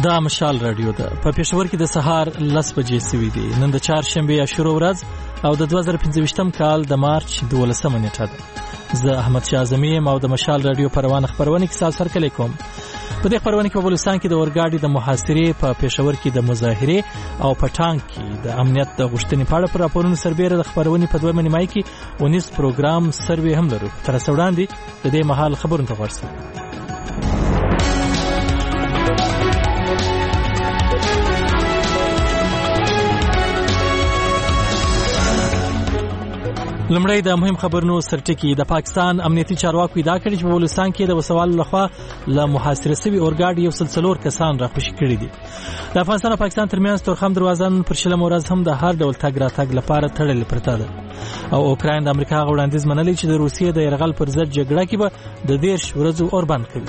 دا مشال رادیو ده په پېښور کې د سهار 10 بجې سوي دي. نن د چهارشنبه عاشورا ورځ او د 2015م کال د مارچ 12مه نیټه ده. زه احمد شاه اعظمي یم او د مشال رادیو پروانه خبرونه کې سال سره کوم. په دې خبرونه کې په بلوچستان کې د اورګاډي د محاصرې، په پېښور کې د مظاهرې او په ټانک کې د امنیت د غوښتنې په اړه پر راپورونو سربېره د خبرونې په دویمه نیمایي کې ونیس پروګرام سروې هم لرو. تر څو وړاندې د دې مهال خبرونه ته ورسو. لمړی د مهم خبرونو سرټکی. د پاکستان امنیتي چارواکو ادعا کړې چې په بلوچستان کې د وسوالو لخوا له محاصره شوي اورګاډي 104 کسان راخوشي کړي دي. د افغانستان او پاکستان ترمنځ تورخم دروازه پر شلم ورځ هم د هر ډول تګ راتګ لپاره تړلې پرته ده او اوکراین د امریکا غوړاندیز منلې چې د روسیې د یرغل پر ضد جګړه کې به د 10 ورځو اور بند کوي.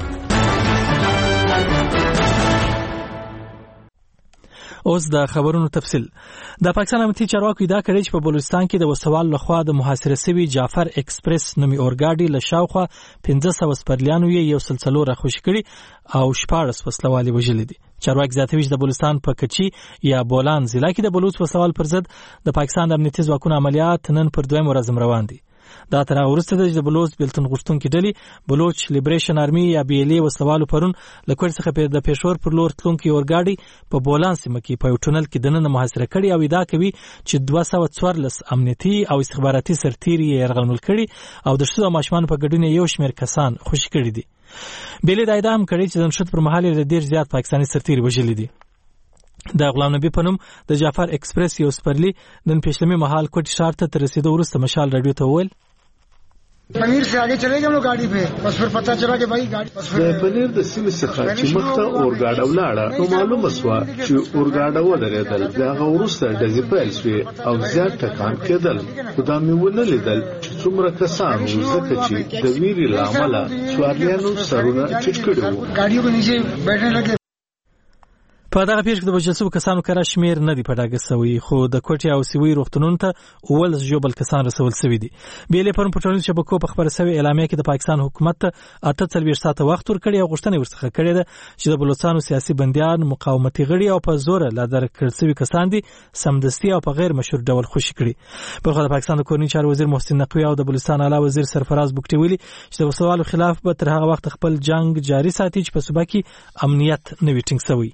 اوس د خبرونو تفصیل. د پاکستان امنیتي چارواکو ادعا کړې چې په بلوچستان کې د وسوال لخوا د محاصره شوي جعفر ایکسپریس نومي اورګاډي له شاوخوا 1500 سپرلیانو یې 104 راخوشي کړي او 14 وسلوالې وژلي دي. چارواکي زیاتوي چې د بلوچستان په کچي یا بولان ضلع کې د بلوچ وسوال پر ضد د پاکستان د امنیتي ځواکونو عملیات نن پر دویم ورځ روان دي. دا تر هغه وروسته د بلوچ بیلتون غوښتونکي ډلې بلوچ لیبریشن آرمي یا BLA وسلوالو پرون له کوټ څخه د پېښور پر لور تلونکي اورګاډي په بولان سیمه کې په یو ټونل کې دننه محاصره کړي او ادعا کوي چې 214 امنیتي او استخباراتي سرتیري یې یرغمل کړي او د ښځو او ماشومانو په ګډون یو شمېر کسان خوشي کړي دي. BLA دا ادعا هم کړې چې د نښت پر مهال یې ډېر زیات پاکستاني سرتیري وژلي دي. د غلام نبی په نوم د جعفر ایکسپریس یو سپرلی نن پېښلمي مهال کوټ ښار ته تر رسیدو وروسته مشال رادیو ته وویل پنیر سے آگے چلے گئے ہم لوگ گاڑی پہ بس پھر پتہ چلا کہ بھائی گاڑی پنیر د سیمې څخه چې مخته اورګاډه ولاړه نو معلومه شوه چې اورګاډه ودرېدل. دغه وروسته ډزې پیل شوې او زیات ټکان کېدل. خو دا مې ونه لیدل چې څومره کسان وو ځکه چې د ویرې له امله سواریانو سرونه ټیټ کړي وو. ګاډیو کې نیچے بیٹھنے لگے. په دغه پیښه کې د وژل شوو کسانو کره شمېر نه دی په ډاګه سوی، خو د کوټې او سیوي روغتونونو ته 11 ژوبل کسان رسول شوي دي. BLA پرون په ټولنیزو شبکو په خبره شوې اعلامیه کې د پاکستان حکومت ته 48 ساعته وخت ورکړی او غوښتنه ورڅخه کړې ده چې د بلوچستانو سیاسي بندیان، مقاومتي غړي او په زور لا درکړل شوي کسان دي سمدستي او په غیر مشروع ډول خوشي کړي. په خو د پاکستان د کورنۍ چارو وزیر محسن نقوی او د بلوچستان اعلی وزیر سرفراز بوکټي ویلي چې د وسوالو خلاف به تر هغه وخت خپل جنگ جاري ساتي چې په صوبه کې امنیت نه وي ټینګ شوی.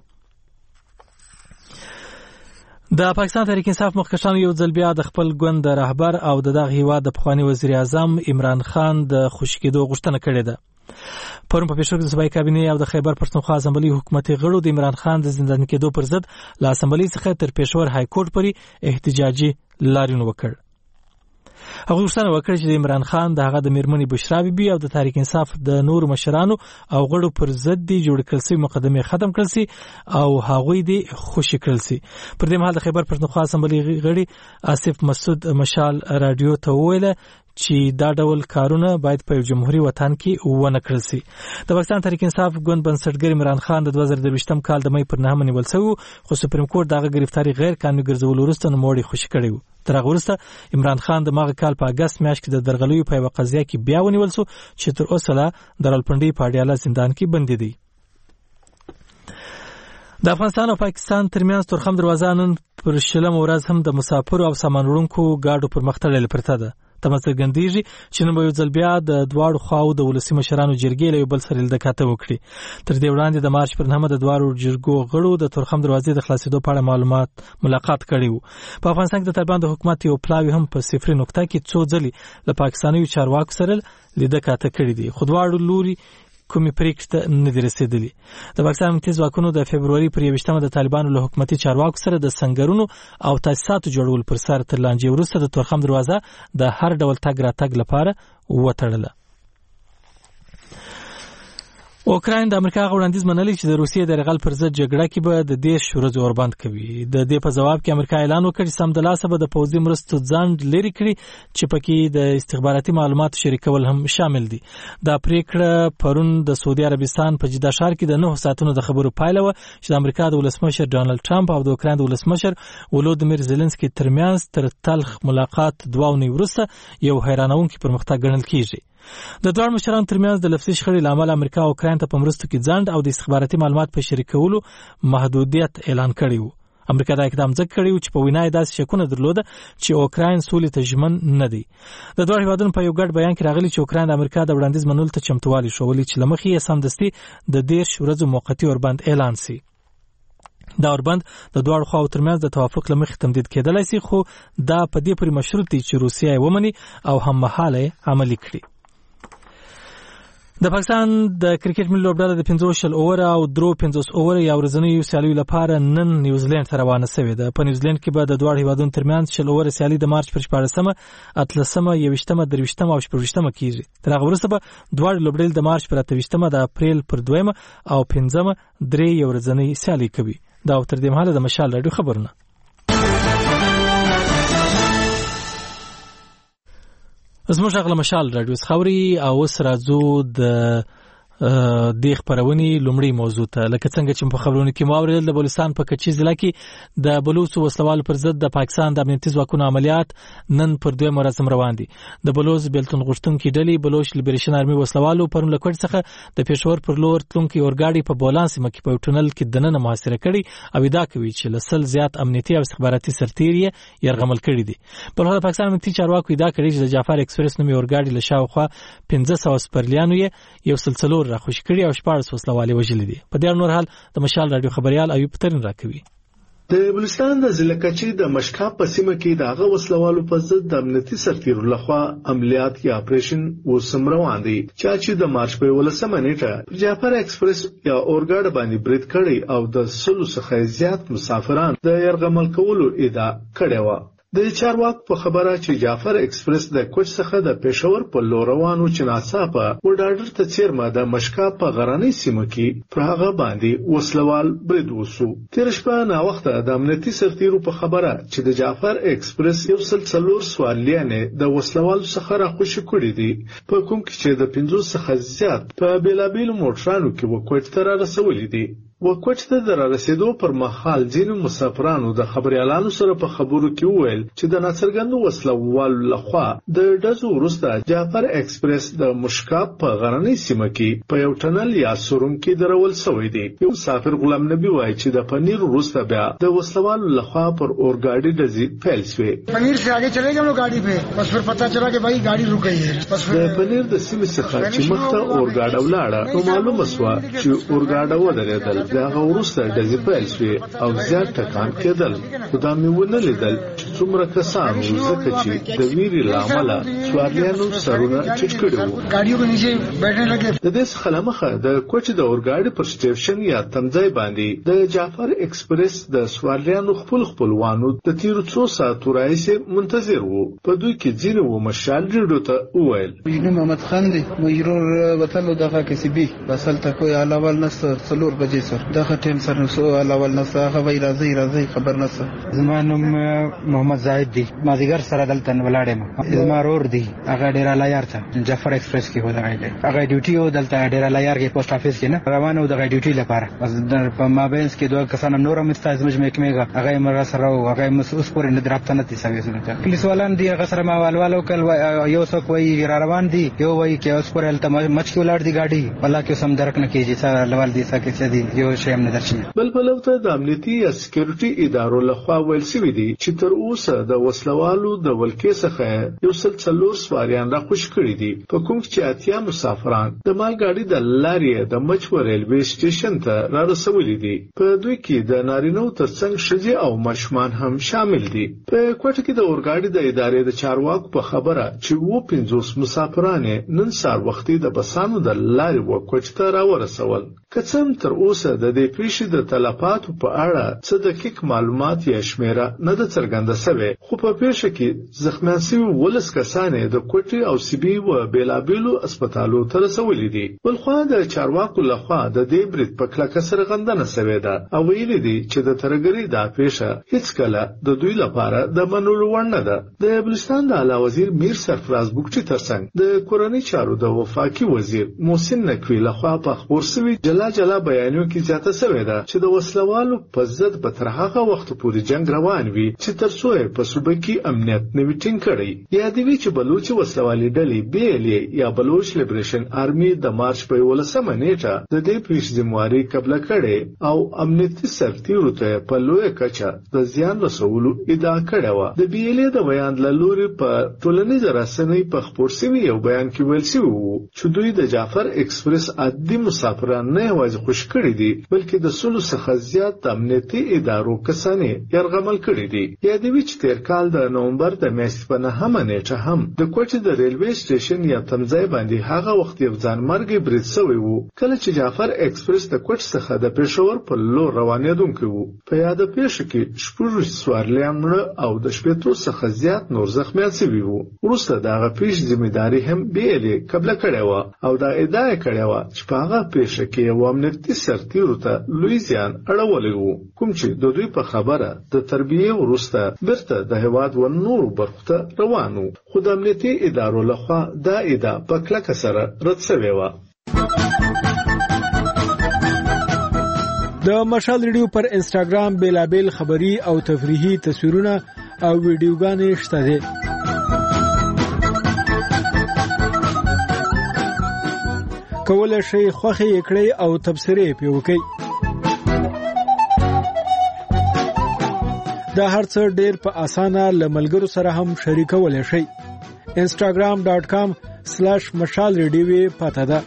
د پاکستان تحریک انصاف مخکښانو یو ځل بیا د خپل ګوند رهبر او د دغه هیواد د پخوانی وزیر اعظم عمران خان د خوشي کېدو غوښتنه کړې ده. پرون په پېښور کې د صوبایي کابینې او د خیبر پښتونخوا اسمبلۍ حکومتي غړو د عمران خان د زنداني کېدو پر ضد له اسمبلۍ څخه تر پېښور های کورټ پورې احتجاجي لاریون وکړ. هغه غوښتنه وکړه چې د عمران خان د هغه د میرمنې بشرا بیبي او د تحریک انصاف د نورو مشرانو او غړو پر ضد دي جوړ کړل شوي مقدمې ختم کړل شي او هغوی دي خوشي کړل شي. پر دې مهال د خیبر پښتونخوا اسمبلۍ غړي آصف مسعود مشال رادیو ته وویل چې دا ډول کارونه باید په جمهوریت وطن کې ونه کړل شي. د پاکستان تحریک انصاف ګوند بنسټګر عمران خان د 2023م کال د مې پر 9 نیول شوی خو سپریم کورټ دغه گرفتاری غیر قانوني ګرځول وروسته نوموړی خوشي کړی و. تر هغه وروسته عمران خان د ماغه کال په اگست میاشت کې د درغلیو په یوه قضیه کې بیا ونیول شو چې تر اوسه لا د راولپنډۍ په اډیاله زندان کې بندي دی. د افغانستان او پاکستان ترمنځ تورخم دروازه نن پر شلم ورځ هم د مسافرو او سامان وړونکو ګاډو پر مخ تړلې پرته ده. تمه څرګندېږي چې نن به یو ځل بیا د دواړو خواو د ولسي مشرانو جرګې له یو بل سره لیدکاته وکړي. تر دې وړاندې د مارچ پر 9 د دواړو جرګو غړو د تورخم دروازې د خلاصېدو په اړه ملاقات کړی و. په افغانستان کې د طالبان د حکومت یو پلاوی هم په صفري نقطه کې څو ځلې له پاکستاني چارواکو سره لیدکاته کړي دي، خو دواړو لوري کومې پریکړې ته نه دي رسېدلي. د پاکستان امنیتي ځواکونو د فبروري پر 21مه د طالبانو له حکومتي چارواکو سره د سنګرونو او تاسیساتو جوړول پر سر تر لانجې وروسته د تورخم دروازه د هر ډول تګ راتګ لپاره وتړله. اوکراین د امریکا غوړاندیز منلې چې د روسیې د یرغل پر ضد جګړه کې به د 10 ورځو اور بند کوي. د دې په جواب کې امریکا اعلان وکړ چې سمدلاسه به د پوځي مرستو ځنډ لري کړي چې پکې د استخباراتي معلوماتو شریکول هم شامل دي. دا پریکړه پرون د سعودي عربستان په جده ښار کې د 9 ساعتونو د خبرو پایله و چې د امریکا د ولسمشر ډانلډ ټرمپ او د اوکراین د ولسمشر ولودیمیر زيلنسکي ترمنځ تر تلخ ملاقات 2 ونې وروسته یو حیرانونکي پرمختګ ګڼل کیږي. د دوه مشرانو ترمنځ د لفظي شخړې له امله امریکا او اوکراین ته په مرستو کې ځنډ او د استخباراتي معلومات په شریکولو محدودیت اعلان کړی و. امریکا دا اقدام ځکه کړی و چې په وینا یې داسې شکونه درلوده چې اوکراین سولې ته ژمن نه دی. د دوه هیوادونو په یو ګډ بیان کې راغلی چې اوکراین د امریکا د وړاندیز منلو ته چمتووالی ښودلی چې له مخې یې سمدستي د 10 ورځو موقتي اوربند اعلان سي. دا اوربند د دواړو خواو ترمنځ د توافق له مخې تمدید کېدلی سي، خو دا په دې پورې مشروط دی چې روسیه یې ومني او هممهاله یې عملي کړي. د پاکستان د کرکټ ملي لوبډله د 50 اوور او درو 50 اوور یا ورځنیو سیالیو لپاره نن نیوزیلند ته روانه شوې ده. په نیوزیلند کې به د دوه هیوادونو ترمنځ 10 اوور سیالي د مارچ پر 14مه، 18مه، 21مه، 23مه او 24مه کیږي. تر هغه وروسته به دوه لوبډلې د مارچ پر 28مه، د اپریل پر 2مه او 5مه درې ورځنۍ سیالي کوي. دا تر دې مهاله د مشال راډیو خبرونه. زموږ غل مشال راډیو خبري او اوس راځو د د خبرونې لومړی موضوع ته. لکه څنګه چې په خبرونو کې ماوریدل د بلوچستان په کچي ضلع کې د بلوچ وسلوال پر ضد د پاکستان د امنیتي ځواکونو عملیات نن پر 2 مراسم روان دي. د بلوچ بیلتون غشتونکو ډلې بلوچ لیبریشن آرمي وسلوالو پرون له کوټ څخه د پېښور پر لور تلونکي اورګاډي په بولان سیمه کې په ټونل کې دننه محاصره کړي او دا کوي چې لسل زیات امنیتي او استخباراتي سرتیري يرغمل کړي دي. په لور د پاکستان امنیتي چارواکو دا کړي چې د جعفر ایکسپریس نومي اورګاډي له شاوخوا 1500 سپرلیانو یو سلسله را خوشی کړي او 14 وسلوالې وژلې دي. په دې نور حال د مشال راډیو خبريال ایوب ترين راکوي. د بلوچستان د ضلع کچي د مشکاب په سیمه کې د هغه وسلوالو په ضد د امنیتي سرتیرو لخوا عملیات یا اپریشن وسم روان دي چې د مارچ په 18مه نیټه جعفر ایکسپریس یا اورګاډ باندې برید کړي او د 100 څخه زیات مسافران د يرغمل کولو ادعا کړې و. د چارواک په خبره چې جعفر ایکسپریس د کوچ څخه د پېښور په لور روانو چې ناڅاپه وډاډر ته چیرمه د مشکاب په غراني سیمه کې پر هغه باندې وسلوال برید وسو. تیر شپه نا وخت د امنیتي سرتیرو په خبره چې د جعفر ایکسپریس یو سلسله سوالیانه د وسلوال څخه را خوشی کړی دي په کوم کې چې د 500 څخه زیات په بیلابیل موټرانو کې وکوټ تر رسولې دي. وکوټ ته در رسیدو پر مخال ځینو مسافرانو د خبريالانو سره په خبرو کې وویل چې د ناڅرګندو وسلوالو لخوا د ډزو وروسته جعفر ایکسپریس د مشکاب په غرنۍ سیمه کې په یو ټنل یا سورون کې درول شوی دی. یو مسافر غلام نبی وایي چې د پنیر وروسته بیا د وسلوالو لخوا پر اورګاډي ډزې پیل شوې. پنیر سے आगे चले गए हम लोग गाड़ी पे, बस फिर पता चला कि भाई गाड़ी रुक गई है. बस د پنیر د سیمې څخه چې مخته اورګاډ ولاړه نو معلومه شوه چې اورګاډ ودرېدل. دا وروسته ډزې پیل شوې او زیات ټکان کېدل. خو دا مې ونه لیدل چې څومره کسان وو ځکه چې د ویرې له امله سواریانو سرونه ټیټ کړي وو. गाड़ियों के नीचे बैठने लगे. د دې څخه له مخه د کوچ د اورګاډي پر سټیشن یا تمځای باندې د جعفر ایکسپریس د سواریانو خپلوانو د تیرو 2 ساعتو راهیسې منتظر وو. په دوی کې ځینې و مشال ریډو ته وویل محمد خان دی مجرور وطن دغه کسبی بسل ته کوئی علاوه نس څلور بجې سر دغه ټیم سره نو علاوه نس هغه وی راځي خبر نس. زما نوم محمد زاهد دی مازیګر سره دلته ولاړم. زما رور دی هغه ډیر لایار ته جعفر ایکسپریس کې ودرېږي. هغه ډیوټي او دلته ډیر لایار کې پوسټ افیس کې نه روانه د ډیوټي لپاره. بس په مابینس کې دوه کسان نور هم استازمج مېکمهګه هغه مر سره او هغه مسوس پورې نه درپته نه تي سوي سره پولیس والان دی هغه سره ما والوالو کل یو څوک وی را روان دي یو وی کې اوس پورې الته مچ کې ولار دي گاډي والله کې سم درک نه کیږي چې لوال دي سکه چې دي یو شی هم نه درشي. بل ته د امنیتي یا سکیورټي ادارو لخوا ویل شوی دی چې تر اوسه د وسلوالو د ولکې څخه یو سلسله سواریان را خوش کړی دي. په کوم چې اتیا مسافران د مال گاډي د لارې د مچور ریلوي سټیشن ته را رسولي دي. په دوی کې د نارینو ترڅنګ شجي او مشمان هم شامل دي. په کوټه کې د اورګاډي د ادارې د چارواکو په خبره چې 50 مسافران نن سار وختي د بسانو د لارې وکوټ ته را ورسول. کڅم تر اوسه د دې پیښې د تلفاتو په اړه څه دقیق معلومات یا شمیره نه د څرګنده شوی. خو په پیښه کې زخمیان شوي 12 کسان د کوټي او سیبي و بیلابیلو هسپتالو ته رسولي دي. بلخوا د چارواکو لخوا د دې برید په کلکه سرغندنه شوې ده او ویلي دي چې د ترګری د پیښه هیڅ کله د دوی لپاره د منلو وړ نه ده. د بلوچستان د اعلی وزیر میر سرفراز بوکټي ترڅنګ د کورنۍ چارو د وفاقي وزیر محسن نقوی لخوا په خبر شوی جلا بیانیو کې زیاته شوې ده چې د وسلوالو په ضد به تر هغه وخت پورې جنگ روان وي چې تر څو په صوبه کې امنیت نوي ټینګ کړي. یادوي چې بلوچ وسلوالي ډلې BLA یا بلوچ لیبریشن آرمي د مارچ په 11 نیټه د دې پیښ ذمہواری قبل کړي او امنیتي سرتیرو ته په لوی کچه د زیان رسولو ادعا کړې و. د BLA د بیان لوري په ټولنیزو رسنیو په خبر شوی یو بیان کې ویل شوی وو چې دوی د جعفر ایکسپریس عادي مسافران نه یوازې خوش کړي دي بلکې د سلو څخه زیات امنیتي ادارو کسانې یرغمل کړي دي. یادوي چې تیر کال د نومبر د میاشتې په 9 نیټه هم د کوټې د ریلوی سټیشن یا تمځای باندې هغه وخت یو ځانمرګي برید شوی وو کله چې جعفر ایکسپریس د کوټ څخه د پېښور په لور روانېدونکی وو. په یاد پیښه کې شپږ سوارلیان مړه او د شپږ څخه زیات نور زخمیان شوي وو. وروسته دغه پیښ ذمہداري هم BLA قبل کړې و او دا ادعا کړې و چې په هغه پیښه کې یو امنیتي سرتیرو ته لوی زیان اړولی وو کوم چې د دوی په خبره د تربیه وروسته بیرته د هیواد و نورو برخو ته روانو خو د امنیتي ادارو لخوا دا ادعا په کلکه سره رد شوې وه. د مشال ریډیو پر انسټاګرام بیلابیل خبری او تفریحي تصویرونه او ویډیوګانې شته دي. کولای شئ خوښه یې کړئ او تبصرې پې وکړئ. دا هر څه ډېر په اسانه له ملګرو سره هم شریکولی شئ. instagram.com/mashalradio پته ده.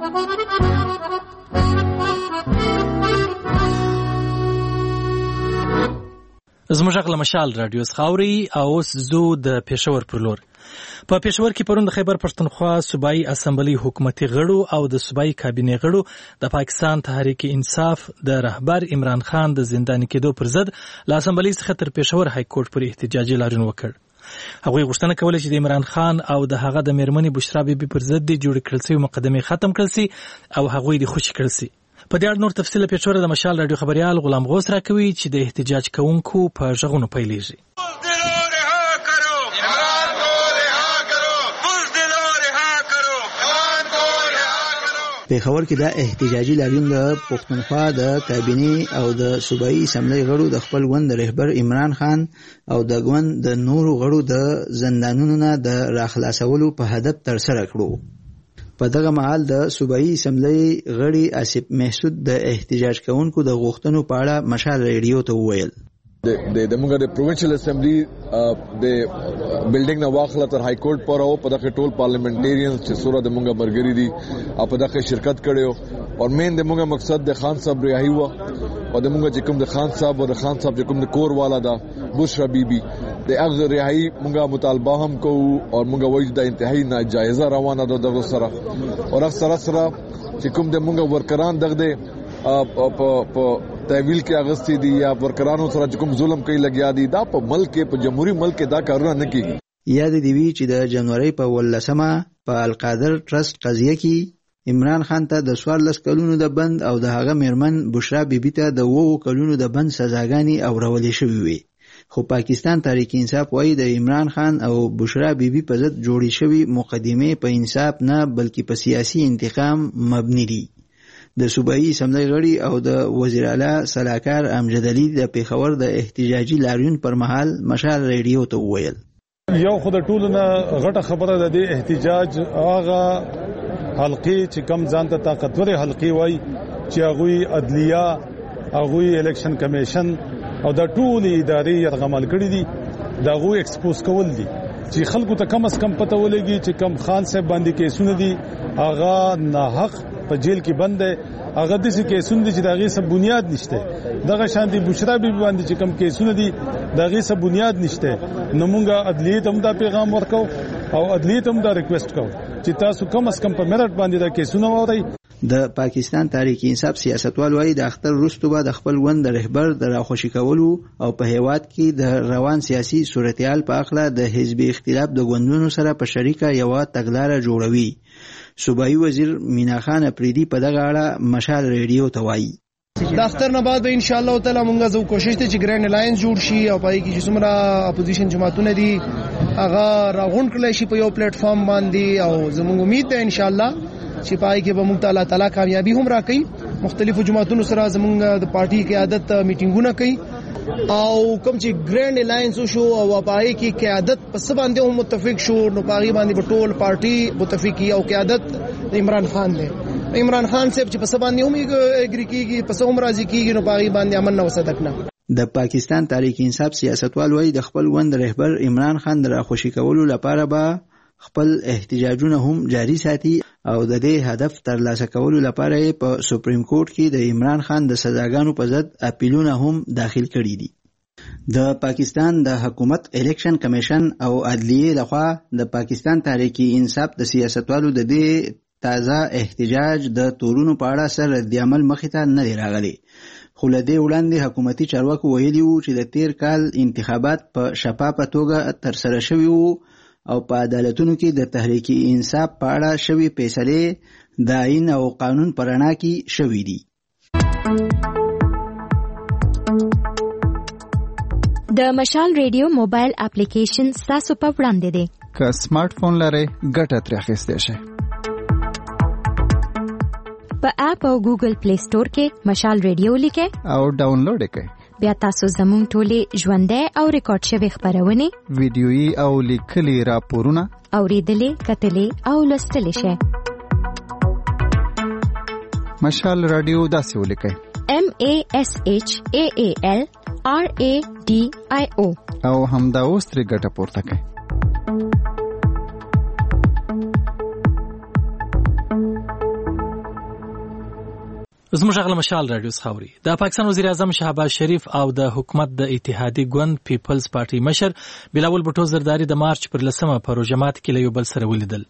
زموږ غږ له مشال رادیو څخه اورئ او اوس زو د پېښور پر لور. په پېښور کې پرون د خیبر پښتونخوا صوبایي اسمبلی حکومتي غړو او د صوبایي کابینې غړو د پاکستان تحریک انصاف د رهبر عمران خان د زنداني کېدو پر ضد له اسمبلی څخه تر پېښور های کورټ پورې احتجاجي لاریون وکړ. هغوی غوښتنه کوله چې د عمران خان او د هغه د میرمنې بشرا بیبي پر ضد د جوړ کړل شوی مقدمې ختم کړل شي او هغوی د خوشي کړل شي. په دې اړه نور تفصیل پېښور د مشال رادیو خبريال غلام غوث راکوي چې د احتجاج کوونکو په ژغونو پیلېږي. پېښور کې دا احتجاجي لاریون د پښتونخوا د کابینې او د صوبایي اسمبلی غړو د خپل ګوند رهبر عمران خان او د ګوند د نورو غړو د زندانونو نه د راخلاصولو په هدف ترسره کړو. په دغه مهال د صوبایي اسمبلی غړي آصف محسود د احتجاج کوونکو د غوښتنو په اړه مشال ریډیو ته وویل. د موږ د پروینشل اسمبلی د بلډینګ نه واخله تر های کورټ پورې او په دغه ټول پارلیمنټریانز چې سوره د موږ مرګري دي او په دغه شرکت کړو او مین د موږ مقصد د خان صاحب رهایی و او د موږ چې کوم د خان صاحب او د خان صاحب چې کوم د کور والا دا بشرا بیبي د اغه رهایی موږ مطالبه هم کوو او موږ وایو د انتهایی ناجایزه روانه ده دغه سره او سره چې کوم د موږ ورکران دغه په تحویل کې اغستی دي یا ورکرانو سره کوم ظلم کوي لګیا دي دا په ملک په جمهوریت ملک دا کارونه نه کیږي. یاد دی وی چې د جنوري په 18مه په القادر ټرست قضیه کې عمران خان ته د 14 کلونو د بند او د هغه میرمن بشرا بیبي ته د 2 کلونو د بند سزاګانی اورولې شوې وي. خو پاکستان تحریک انصاف وايي د عمران خان او بشرا بیبي په ضد جوړې شوې مقدمه په انصاف نه بلکې په سیاسي انتقام مبني دي. د صوبایي اسمبلی غړي او د وزیر اعلی سلاکار امجد علي د پېښور د احتجاجي لاریون پر مهال مشال ریډیو ته وویل. یو خو د ټولو نه غټه خبره ده د احتجاج هغه حلقې چې کم ځان ته طاقتور حلقې وای چې هغه عدلیه هغه الیکشن کمیشن او د ټول ادارې یرغمل کړي دي دا غو ایکسپوز کول دي چې خلکو ته کم از کم پته ولګي چې کم خان صاحب باندې کیسونه دي هغه ناحق په جیل کې بند دی هغه د څه کیسونه دي چې دغه څه بنیاد نشته دغه شانتي بشرا بیبي باندې چې کم کیسونه دي دغه څه بنیاد نشته نو مونږه عدلیه ته دا پیغام ورکو او عدلیه ته دا ریکوست کوو چې تاسو کم از کم په میرټ باندې دا کیسونه وورئ. د پاکستان تحریک انصاف سیاستوال وايي د اختر وروسته به د خپل ګوند رهبر د راخوشي کولو او په هیواد کې د روان سیاسي صورتحال په اړه د حزبي اختلاف د ګوندونو سره په شریکه یو تګلارې جوړوي. صوبایي وزیر مینا خان اپریدي په دغه اړه مشال ریډیو ته وایي. د اختر نه بعد به ان شاء الله تعالی مونږ زو کوشش ته چې ګرینډ الاینس جوړ شي او پای کې چې څومره اپوزیشن جماعتونه دي هغه راغونډ کړي شي په یو پلیټ فارم باندې او زموږ امید ده ان شاء الله چې پای کې به مونږ تعالی کامیابی هم راکړي مختلفو جماعتونو سره زمونږ د پارټي قیادت میټینګونه کوي او کوم چې ګرینډ الاینس شو او پای کې قیادت په څه باندې هم متفق شو نو پای باندې په ټول پارټي متفقي او قیادت عمران خان دی. عمران خان صاحب چې په څه باندې هم اګری کیږي په څه هم راضي کیږي نو پای باندې امن نه وسدک نه. د پاکستان تحریک انصاف سیاستوال وایي د خپل وند رهبر عمران خان د راخوشي کولو لپاره به خپل احتجاجونه هم جاری ساتي او د دې هدف ترلاسه کولو لپاره په سپریم کورټ کې د عمران خان د سزاګانو په ضد اپیلونه هم داخل کړي دي. د پاکستان د حکومت الیکشن کمیشن او عدلیه لخوا د پاکستان تحریک انصاف د سیاستوالو د دې تازه احتجاج د تورونو په اړه سره رد عمل مخې ته نه دی راغلی. خو له دې وړاندې حکومتي چارواکو ویلي وو چې د تیر کال انتخابات په شفافه توګه ترسره شوي وو او په عدالتونو کې د تحریک انصاف په اړه شوي فیصلې د آئین او قانون په رڼا کې شوي دي. د مشال ریډیو موبایل اپلیکیشن ستاسو په وړاندې دی. که سمارټ فون لرئ ګټه ترې اخیستی شئ. په اپ او ګوګل پلی سٹور کې مشال ریډیو لیکئ او ډاونلوډ یې کړئ. بیا تاسو زموږ ټولې ژوندۍ او ریکارډ شوې خپرونې ویډیويي او لیکلي راپورونه اوریدلې کتلې او لوستلې شئ. مشال رادیو داسې ولیکئ MASHAAL RADIO او همدا اوس ترې ګټه پورته کړئ. زموږ غل مشال رادیو خاوري د پاکستان وزیر اعظم شهباز شریف او د حکومت د اتحادی ګوند پیپلز پارټي مشر بلاول بوټو زرداری د مارچ پر 10 په روجمات کې له یو بل سره ولیدل.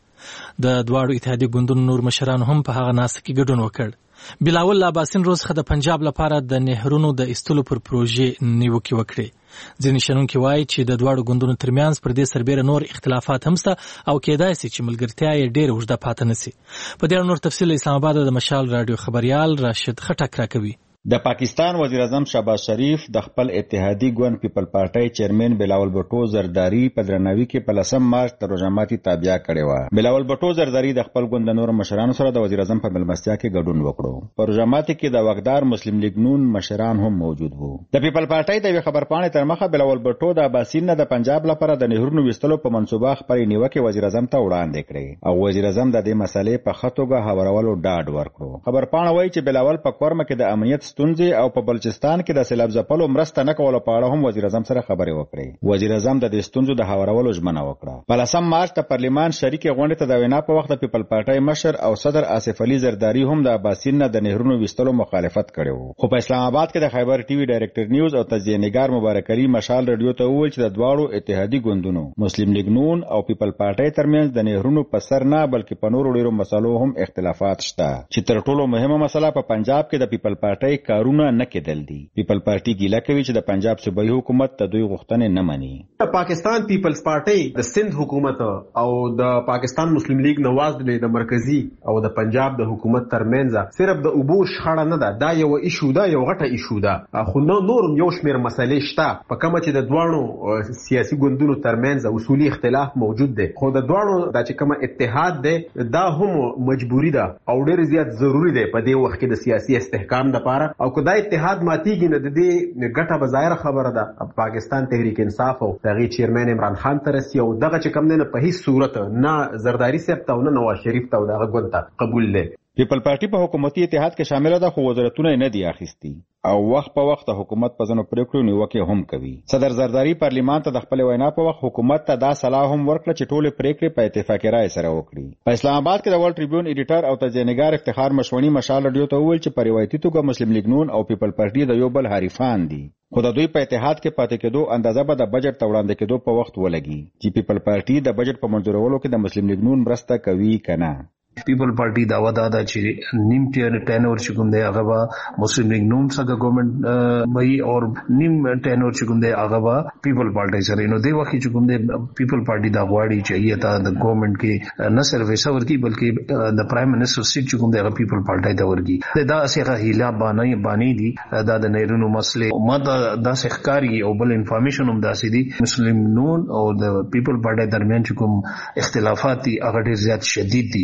د دواړو اتحادی ګوندونو نور مشران هم په هغه ناست کې ګډون وکړ. بلاول لاباسین روزخه د پنجاب لپاره د نهرونو د استلو پر پروژې نیوکه وکړي. ځینې شنونکي وایي چې د دواړو ګوندونو ترمنځ پر دې سربېره نور اختلافات هم شته او کېدای شي چې ملګرتیا یې ډېره اوږده پاتې نشي. په دې اړه نور تفصیل اسلام آباد د مشال رادیو خبريال راشد خټک راکوي. د پاکستان وزیر اعظم شهباز شریف د خپل اتحادی ګوند پیپل پارټي چیرمن بلاول بوټو زرداری په درناوي کې په 10 مارچ د روزماتي تابعیا کړې و. بلاول بوټو زرداری د خپل ګوند نور مشرانو سره د وزیر اعظم په ملمستیا کې ګډون وکړو. په روزماتي کې د وقدار مسلم لیگ نون مشران هم موجود وو. د پیپل پارټي د خبرپاڼې تر مخه بلاول بوټو د عباسین د پنجاب لپاره د نهرونو وستلو په منصوبه خبرې نیوکه وزیر اعظم ته وړاندې کړې او وزیر اعظم د دې مسلې په خطوګه هوارولو ډاډ ورکړو. خبرپاڼه وایي چې بلاول په کورمه کې د امنیت ستونزې او په بلوچستان کې د سیلاب ځپلو مرسته نه کولو په اړه هم وزیر اعظم سره خبرې وکړې. وزیر اعظم د دې ستونزو د هوارولو ژمنه وکړه. په 10 مارچ د پارلیمان شریکې غونډې ته د وینا په وخت د پیپل پارټي مشر او صدر آصف علي زرداری هم د عباسین د نهرونو وستلو مخالفت کړو. خو په اسلام آباد کې د خیبر ټي وي ډایریکټر نیوز او تجزیه نگار مبارک علي مشال رادیو ته وویل چې د دواړو اتحادی ګوندونو مسلم لیگ نون او پیپل پارټي ترمنځ د نهرونو په سر نه بلکې په نورو ډیرو مسلو هم اختلافات شته چې تر ټولو مهمه مسله په پنجاب کې د پیپل پارټي کارونه نه کېدل دي. پیپل پارټي ګیله کوي چې د پنجاب صوبایي حکومت د دوی غوښتنې نه مني. د پاکستان پیپلز پارټي د سند حکومت او د پاکستان مسلم لیگ نواز د مرکزی او د پنجاب د حکومت ترمنځ صرف د اوبو شخړه نه ده، دا یو ایشو ده، یو غټه ایشو ده. خو نور یو شمېر مسلې شته په کومه چې د دواړو سیاسي ګوندونو ترمنځ اصولي اختلاف موجود دی. خو د دواړو د چې کومه اتحاد دی دا هم مجبوری ده او ډېر زیات ضروری دی په دې وخت کې د سیاسي استحکام لپاره. او که دا اتحاد ماتیږي نو د دې ګټه به ظاهره خبره ده پاکستان تحریک انصاف او دغه چیرمن عمران خان ته رسي او دغه چې کم نه په هیڅ صورت نه زرداری صاحب ته او نه نواز شریف ته او دغه ګوند ته قبول دی. پیپل پارټي په حکومتي اتحاد کې شامل ده خو وزارتونه نه دي اخیستي او وخت په وخت حکومت په ځنو پریکړو نیوکه هم کوي. صدر زرداری پارلیمان ته د خپل وینا په وخت حکومت ته دا صلاح هم ورکړه چې ټول پریکړې په اتفاقی رائے سره وکړي. په اسلام آباد کې د ورلد ټریبیون ایډیټر او تجزیه نگار افتخار مشونی مشال رادیو ته وویل چې په روایتي توګه مسلم لیگ نون او پیپل پارټي د یو بل حریفان دي خو د دوی په اتحاد کې پاتې کېدو اندازه به د بجټ ته وړاندې کېدو په وخت ولګي چې پیپل پارټي د بجټ په منظورولو کې د مسلم لیگ نون مرسته کوي کنه. پیپل پارټي داوا دا چې نیم ټینور چې کوم دی هغه به مسلم لیگ نون څخه ګورنمنت وي او نیم ټینور چې کوم دی هغه به پیپل پارټي سره نو دی وخت چې کوم دی پیپل پارټي دا غواړي چې ایته د ګورنمنت کې نه صرف ایسا ورکی بلکې د پرایم منسٹر سیټ چې کوم دی هغه پیپل پارټي ته ورکی دا څنګه هیله باندې دي دا د نهرونو مسلې ما دا ښکاری او بل انفارمیشن هم داسې دي مسلم نون او د پیپل پارټي درمیان چې کوم اختلافات دي هغه ډېر زیات شدید دي.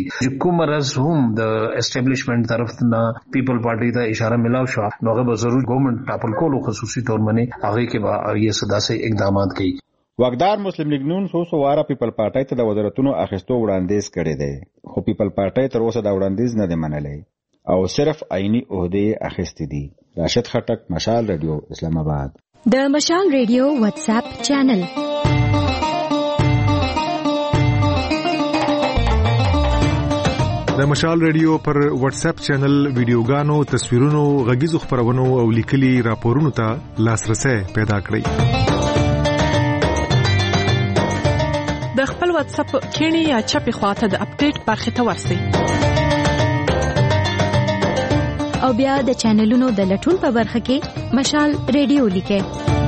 کومرز هم د اسټابلیشمنت طرف نه پیپل پارټي ته اشاره ملاو شو نو هغه به ضرور ګورنمنت ټاپل کولو خصوصي تور باندې هغه کې به یې صداسي اقدامات کوي. واکدار مسلم لیگ نون څو واره پیپل پارټي ته د وزارتونو اخیستو وړاندیز کړی دی خو پیپل پارټي تر اوسه دا وړاندیز نه دی منلی او صرف عیني عہدې اخیستې دي. راشد خټک، مشال رادیو، اسلام آباد. د مشال رادیو واتس اپ چینل د مشال رادیو پر واتس اپ چینل ویډیوګانو، تصویرونو، غږیزو خبرونو او لیکلي راپورونو ته لاسرسي پیدا کړئ. د خپل واتس اپ کینی یا چپی خواته د اپډیټ برخه ته ورسئ او بیا د چینلونو د لټون په برخه کې مشال رادیو لیکئ.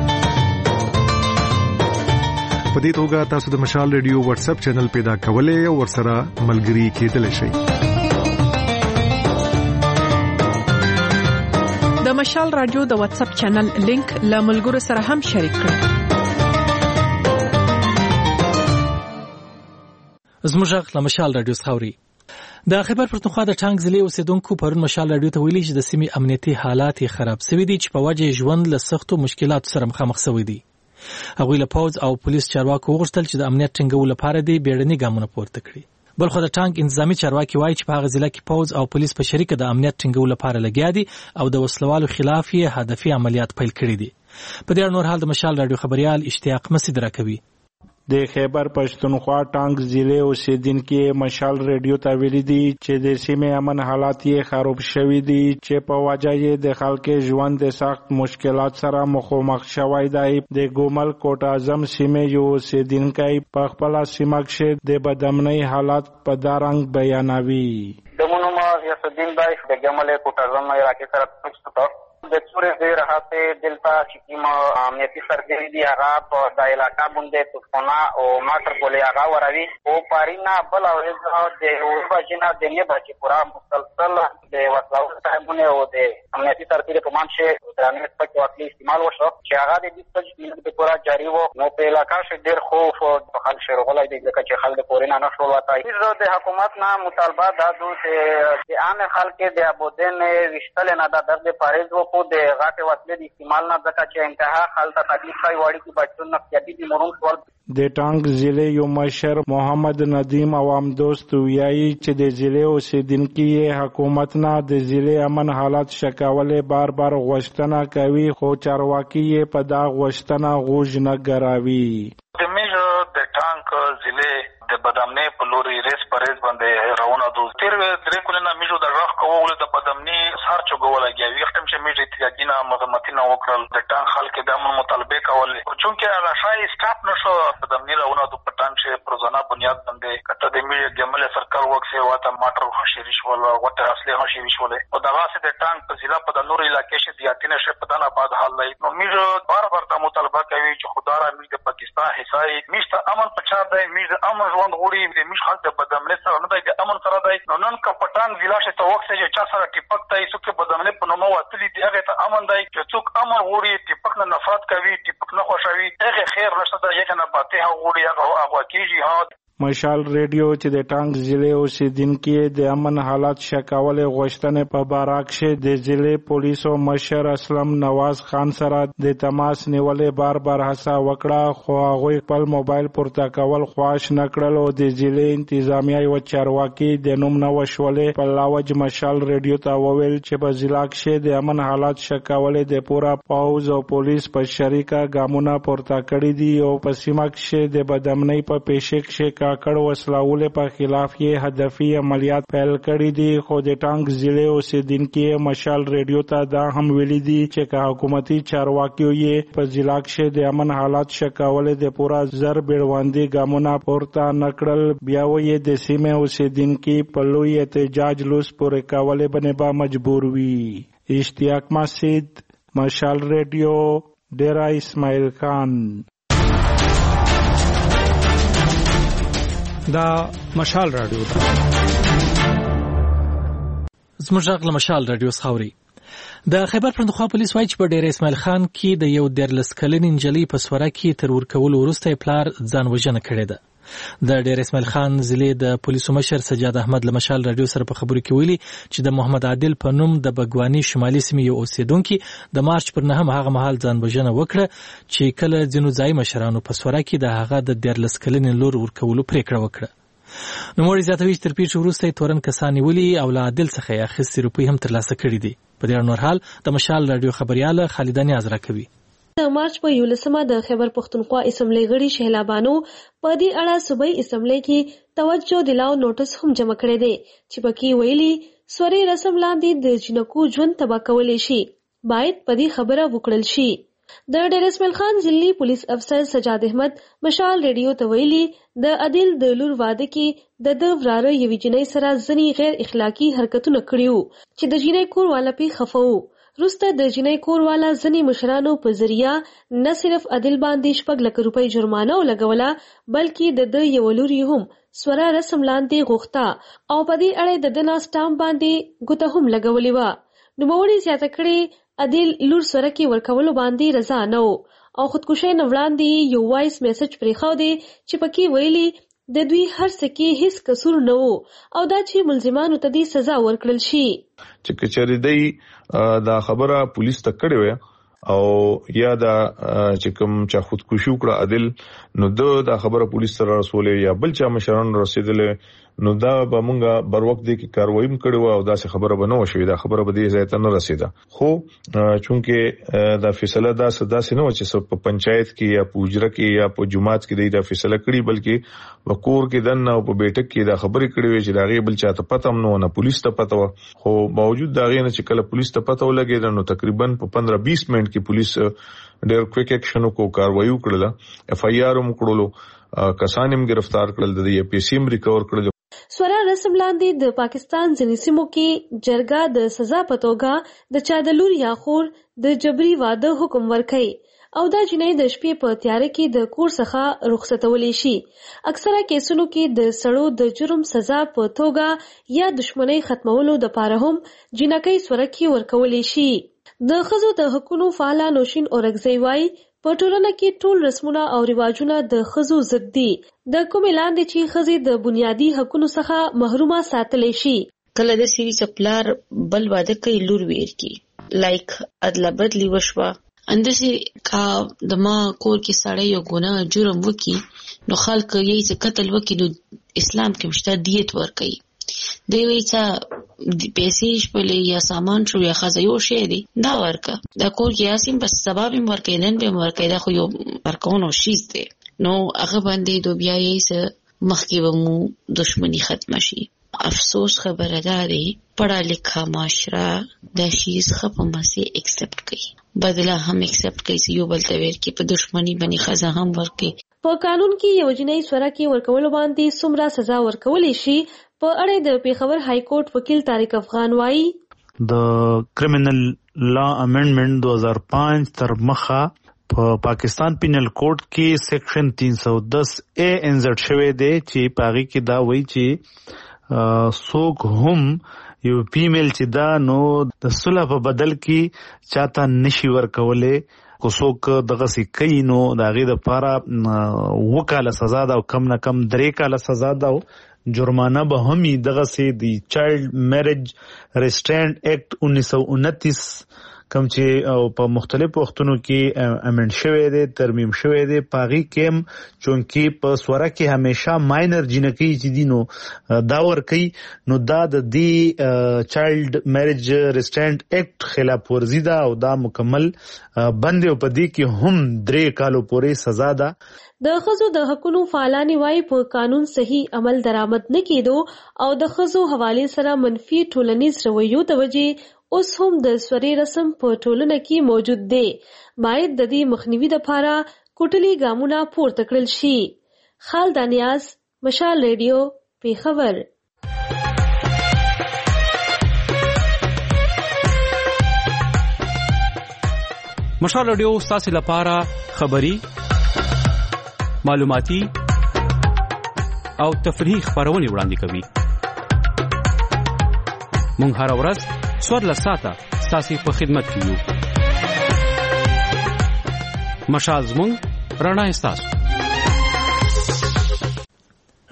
په دې توګه تاسو د مشال رادیو واتس اپ چینل پیدا کولای او ورسره ملګري کېدلی شئ. د مشال رادیو د واتس اپ چینل لینک له ملګرو سره هم شریک کړئ. زموږ غږ له مشال رادیو څخه اوري. د خیبر پښتونخوا د ټانک ضلع اوسیدونکو پرون مشال رادیو ته ویلي چې د سیمې امنیتي حالات خراب شوي دي چې په وجه ژوند له سختو مشکلاتو سره مخامخ شوي دي. هغوی له پوځ او پولیس چارواکو وغوښتل چې د امنیت ټینګولو لپاره دې بیړني ګامونه پورته کړي. بلخو د ټانک انتظامی چارواکي وایي چې په هغه ضلع کې پوځ او پولیس په شریکه د امنیت ټینګولو لپاره لګیا دي او د وسلوالو خلاف یې هدفي عملیات پیل کړي دي. په دې اړه نور حال د مشال رادیو خبريال اشتیاق مسعود راکوي. د خیبر پښتونخوا ټانک ضلع اوسیدونکو مشال رادیو ته ویلي دي چې د سیمې امن حالات یې خراب شوي دي چې په وجه یې د خلکو ژوند د سخت مشکلات سره مخامخ شوی دی. د ګومل کوټ اعظم سیمې یو اوسیدونکو په خپل سیمه کې د بدامنۍ حالات په دارنګ بیانوي. د مونږه یاسدین دای د ګمل کوټ اعظم علاقې سره پښتو د څورې د راحته دلته چې کوم امنیتي سرګري دی هغه په د علاقې باندې توفانا او ماتر بولې هغه وروي او پارینا بل او د اورباجینا د نه بچي پورا مسلسل د وسلو صاحبونه او د امنیتي سرګري په مانشه د امنیت په وسیله استعمال وشو چې هغه د دې په پورا جاری وو نو په علاقې کې ډېر خوف او خلک شرغلای دي چې خلک پورینه نه شو واتای. د حکومت نه مطالبه ده د عام خلک د ابودن وشتل نه د درد پاریز وو د غاټه وسلې د استعمال نه ځکه چې انتها حالت تکلیف کوي وړي کې بچون نه کېدی مورون ټول. د ټانک ضلع یو مشر محمد ندیم عوام دوست ویایي چې د ضلع اوسیدونکو حکومت نه د ضلع امن حالات شکولې بار بار غوښتنه کوي خو چارواکي یې په دا غوښتنه غوږ نه ګراوي. د میجر د ټانک ضلع د بدامنۍ په لوري ریس پریز باندې روانه دو تیر درې کلونه میجو د راخ کوول د بدامنۍ سر چګول لګي وختم چې میجر اتحادیه مغمتینه وکړل د ټانک خلک د امن مطالبه کول چونکه هغه شای سټاپ نشو بدامنۍ روانه دو په ټانک چې پروزانا بنیاد باندې کته د میجر ګمل سرکل وکسه واته ماټر خوشی شول وته اصلي خوشی شول او دا واسه د ټانک په ضلع په نور علاقې کې زیاتینه شه په دنا بعد حل لای نو میجر بار بار د مطالبه کوي چې خدای میجر پاکستان حصای میشته امن پچا دی میجر امن ژوند غوړي د میش خلک د بدامنۍ سره نه دی د امن سره دی نو نن کا پټان ضلع شه تو وکسه چې چا سره ټیپک تای سو کې بدامنۍ په نومو وتلی دی هغه ته امن دی چې څوک امن غوړي ټیپک نه نفرت کوي ټیپک نه خوشوي هغه خیر نشته دا یو نه پاتې غوړي هغه کیږي ها. مشال رادیو چې د ټانک ضلع اوسیدونکو د امن حالات شکولې غوښتنې په باره کې د ضلع پولیسو مشر اسلم نواز خان سره د تماس نیولې بار بار هڅه وکړه خو هغه خپل موبایل پورته کول خواش نکړل او د ضلع انتظامیه او چارواکي د نوم نه وشولې په لاوج مشال رادیو ته وویل چې په ضلع کې د امن حالات شکولې د پورا پوز او پولیس په شریکه ګامونه پورته کړی دي او په سیمه کې د بدامنۍ په پیښه کې کړه وسلوالې په خلاف یې هدفي عملیات پیل کړي دي خو د ټانک ضلع اوسیدونکو مشال رادیو ته دا هم ویلي دي چې حکومتي چارواکي یې په ضلع کې د امن حالات شکولې د پورا زر بیړوندي ګامونه پورته نکړل بیا یې د سیمې اوسیدونکو په لوی احتجاج لوس پورې کولې باندې با مجبور وي. اشتیاق مسعود، مشال رادیو، ډیرا اسماعیل خان. دا مشال رادیو ده. زموږ غږ له مشال رادیو څخه اوري. د خیبر پښتونخوا پولیس وایي چې په ډیر اسماعیل خان کې د یو 13 کلنې نجلۍ په سوره کې تر ورکولو وروسته پلار ځان وژنه کړې ده. د ډیر اسماعیل خان ضلع د پولیسو مشر سجاد احمد له مشال رادیو سره په خبرو کې ویلي چې د محمد عادل په نوم د بګوانی شمالي سیمې یو اوسیدونکو د مارچ پر 9 هغه مهال ځان بجنه وکړه چې کله ځینو ځای مشرانو په سوره کې د هغه د 14 کلنې لور ورکولو پریکړه وکړه. نوموړي زیاتوي چې تر پیښې وروسته تورن کسان ولي او له عادل څخه یې اخیستې روپۍ هم ترلاسه کړې دي. په دې نور حال د مشال رادیو خبرياله خالده نیاز راکوي. د مارچ په 11مه د خیبر پختونخوا اسمبلی غړي شهلابانو په دې اړه صوبایي اسمبلی کې توجه دلاو نوټس هم جمع کړی دی چې پکې ویلي سوري رسم لاندې د جنکو ژوند تباہ کولای شي باید په دې خبره وکړل شي. د ډیر اسماعیل خان ضلعي پولیس افسر سجاد احمد مشال ریډیو ته ویلي د عادل د لور واده کې د وراره یوې جنۍ سره ځنی غیر اخلاقی حرکتونه کړیو چې د جنۍ کور والا په خفو روسته د جنۍ کور والا ځنی مشرانو په ذریعہ نه صرف عادل باندې 6 لک روپۍ جرمانه ولګوله بلکې د یو لوري هم سوره رسم لاندې غوښتا او په دې اړه د دنا سټام باندې ګوته هم لګولې و. نوموړي زیاته کړې عادل لور سره کې ورکولو باندې رضا نه او خودکشي نه وړاندې یو وایس میسج پرې خو دی چې پکې ویلي د دوی هر څه کې هیڅ قصور نه وو او دا چې ملزمانو ته دې سزا ورکړل شي. چې کچری دی دا خبره پولیس ته کړې وې او یا دا چې کوم چا خودکشي وکړه عادل نو دا خبره پولیس سره رسولې یا بل چا مشران رسیدلې نو دا به مونږه بر وخت دی کې کاروایی کړو او دا څه خبره بنو شوې دا خبره به دې ځای ته نه رسیده خو چونکه دا فیصله دا سدا سينو چې په پنچایت کې یا پوجره کې یا په جماعت کې دا فیصله کړي بلکې وکور کې دنه او په بیٹک کې دا خبرې کړي وي چې دا غي بل چاته پته هم نه پولیس ته پته خو باوجود دا غي نه چې کله پولیس ته پته ولګي نو تقریبا په 15-20 منټ کې پولیس ډېر کویک اکشن کو کاروایی وکړه اف ای آر هم کړلو کسان هم گرفتار کړل د ای پی سی هم ریکور کړل. سوره رسم لاندې د پاکستان ځینې سیمو کې جرګه د سزا په توګه د چا د لور یا خور د جبري واده حکم ورکړي او دا جنۍ د شپې په تیاره کې د کور څخه رخصتولی شي. اکثره کیسونو کې د سړو د جرم سزا په توګه یا دشمنی ختمولو د پاره هم جنکۍ سوره کې ورکولی شي. د ښځو د حقوقو فعال نوشین اورګزی وايي په ټولنه کې ټول رسمونه او رواجونه د ښځو ضد دي د کوم لاندې چې ښځې د بنیادی حقوقو څخه محرومه ساتلی شي. کله د سیوی چپلار بل واده کوي لور ویر کی لایک ادله بدلی وشوه اندسي کا د ما کور کې سړی یو ګناه جرم وکي نو خلک یې څه قتل وکي نو اسلام کې مشته دیت ورکي دی وی چې پیسې شپلې یا سامان شو یا خزه یو شی دی دا ورکا دا کور کې یاسین بس سبب ورکې نن به ورکې دا خو یو ورکونو شیز دی نو هغه باندې دو بیا یې مخکې به مو دشمنی ختم شي. افسوس خبره ده دی پڑھا لکھا معاشره دا شیز خپمه سي ایکسپټ کوي بدله هم ایکسپټ کوي یو بل ته ور کې په دشمنی باندې خزه هم ورکې. په قانون کې یو جنۍ سوره کې ورکول باندې څومره سزا ورکول شي په اړه د پیښور های کورټ وکیل طارق افغان وايي د کرمینل لا امندمنت 2005 تر مخه په پاکستان پینل کوډ کې سیکشن 310 اے انزرټ شوی دی چې پاغي کې دا وایي چې څوک هم یو فیمیل چې دا نو د صلح په بدل کې چاته نشي ورکولې کو څوک دغه سي کوي نو دا غي د پاره وکاله سزا دا کم نه کم 3 کاله سزا دا جرمانه به همي دغه سي دی چایلډ میریج ریسټرینټ ایکټ 1929 کم چې په مختلفو وختونو کې امند شوی دی ترمیم شوی دی پاغي کېم چونکی په سوره کې همیشه ماینر جنکی چې دینو دا ور کوي نو دا د دې چایلډ میریج ریسټرینټ ایکټ خلاف ورزي ده او دا مکمل بند او پدې کې هم 3 کالو پورې سزا ده. د ښځو د حقوقو فعالانی وايي په قانون صحیح عمل درآمد نه کېدو او د ښځو حواله سره منفي ټولنیز رویو د وجې اوس هم د سوري رسم په ټولنه کې موجود دی. باید د دې مخنیوي لپاره کوټلي ګامونه پورته کړل شي. خالد نیاز مشال ریډیو پیښور. مشال ریډیو ستاسو لپاره خبری معلوماتي او تفریحي خبرونه وړاندې کوي. مونږ هر ورځ 14 ساعته ستاسو په خدمت کې یو. مشال زموږ رڼا ستاسو.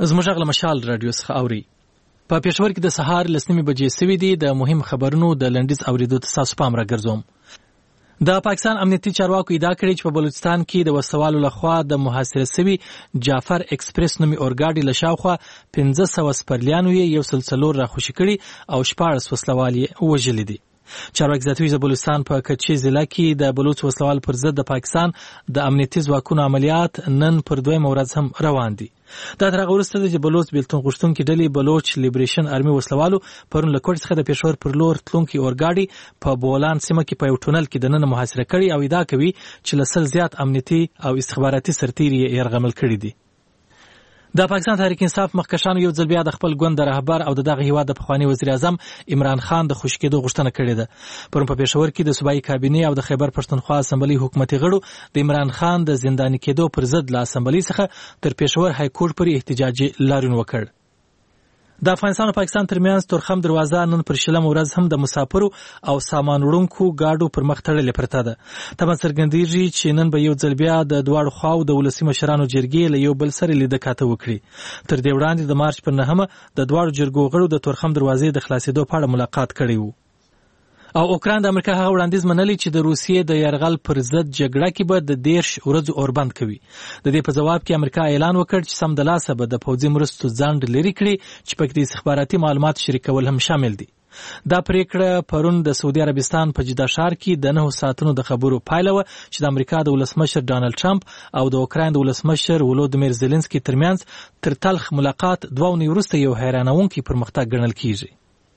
زموږ غل مشال رادیو څخه اوري. په پېښور کې د سهار 9 بجې سوي دي. د مهم خبرونو د لنډیز اوریدو ته تاسو پام راګرځوم. د پاکستان امنیتي چارواکو ادعا کړې چې په بلوچستان کې د وسوالو لخوا د محاصره شوي جعفر ایکسپریس نومي اورګاډي له شاوخوا 1500 سپرلیانو یې 104 راخوشي کړي او 14 وسلوال یې وژلي دي. چارواکي زیاتوي چې بلوچستان په کچې ضلع کې د بلوچ وسلوال پر ضد د پاکستان د امنیتي ځواکونو عملیات نن پر 2 ورځ هم روان دي. دا تر هغه وروسته چې بلوچ بیلتون غوښتونکي ډلې بلوچ لیبریشن آرمي وسلوالو پرون له کوټ څخه د پېښور پر لور تلونکي اورګاډي په بولان سیمه کې په یو ټونل کې دننه محاصره کړي او ادعا کوي چې له 100 زیات امنیتي او استخباراتي سرتیري یې یرغمل کړي دي. د پاکستان تحریک انصاف مخکښانو یو ځل بیا د خپل ګوند رهبر او دغه هیواد د پخوانی وزیر اعظم عمران خان د خوشکېدو غوښتنه کړې ده. پرون په پېښور کې د صوبایي کابینې او د خیبر پښتونخوا اسمبلی حکومتي غړو د عمران خان د زنداني کېدو پر ضد له اسمبلی څخه تر پېښور های کورټ پورې احتجاجي لاریون وکړ. د افغانستان او پاکستان ترمنځ تورخم دروازه نن پر شلم ورځ هم د مسافرو او سامان وړونکو گاډو پر مخ تړلې پرته ده. تمه څرګندېږي چې نن به یو ځل بیا د دواړو خواو د ولسي مشرانو جرګې له یو بل سره لیده کاته وکړي. تر دې وړاندې د مارچ پر 9 د دواړو جرګو غړو د تورخم دروازې د خلاصېدو په اړه ملاقات کړی و. او اوکراین د امریکا هغه وړاندیز منلی چې د روسیې د یرغل پر ضد جګړه کې به د 10 ورځو اوربند کوي. د دې په جواب کې امریکا اعلان وکړ چې سمدلاسه به د پوځي مرستو ځنډ لري کړي چې پکې د استخباراتي معلومات شریکول هم شامل دي. دا پریکړه پرون د سعودي عربستان په جده ښار کې د 9 ساعتونو د خبرو پایله و چې د امریکا د ولسمشر ډانلډ ټرمپ او د اوکراین د ولسمشر ولودیمیر زيلنسکي ترمنځ تر تلخ ملاقات 2 ونې وروسته یو حیرانونکي پرمختګ ګڼل کیږي.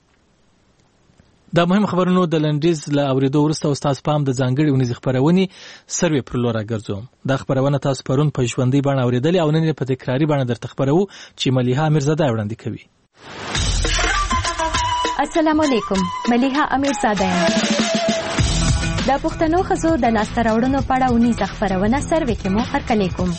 د مهم خبرونو د لنډیز له اوریدو وروسته استاد پام د ځانګړي ونیز خبرونې سروې پر لور راګرځوم. دا خبرونه تاسو پرون په ژوندۍ بڼه اوریدلې او نن په تکراری بڼه درته خبرو چې ملیحه امیرزاده وړاندې کوي. السلام علیکم، ملیحه امیرزاده یم. د پښتنو ښځو د لاسته راوړنو په اړه ونیز خبرونه سروې کې مو هرکلی کوم.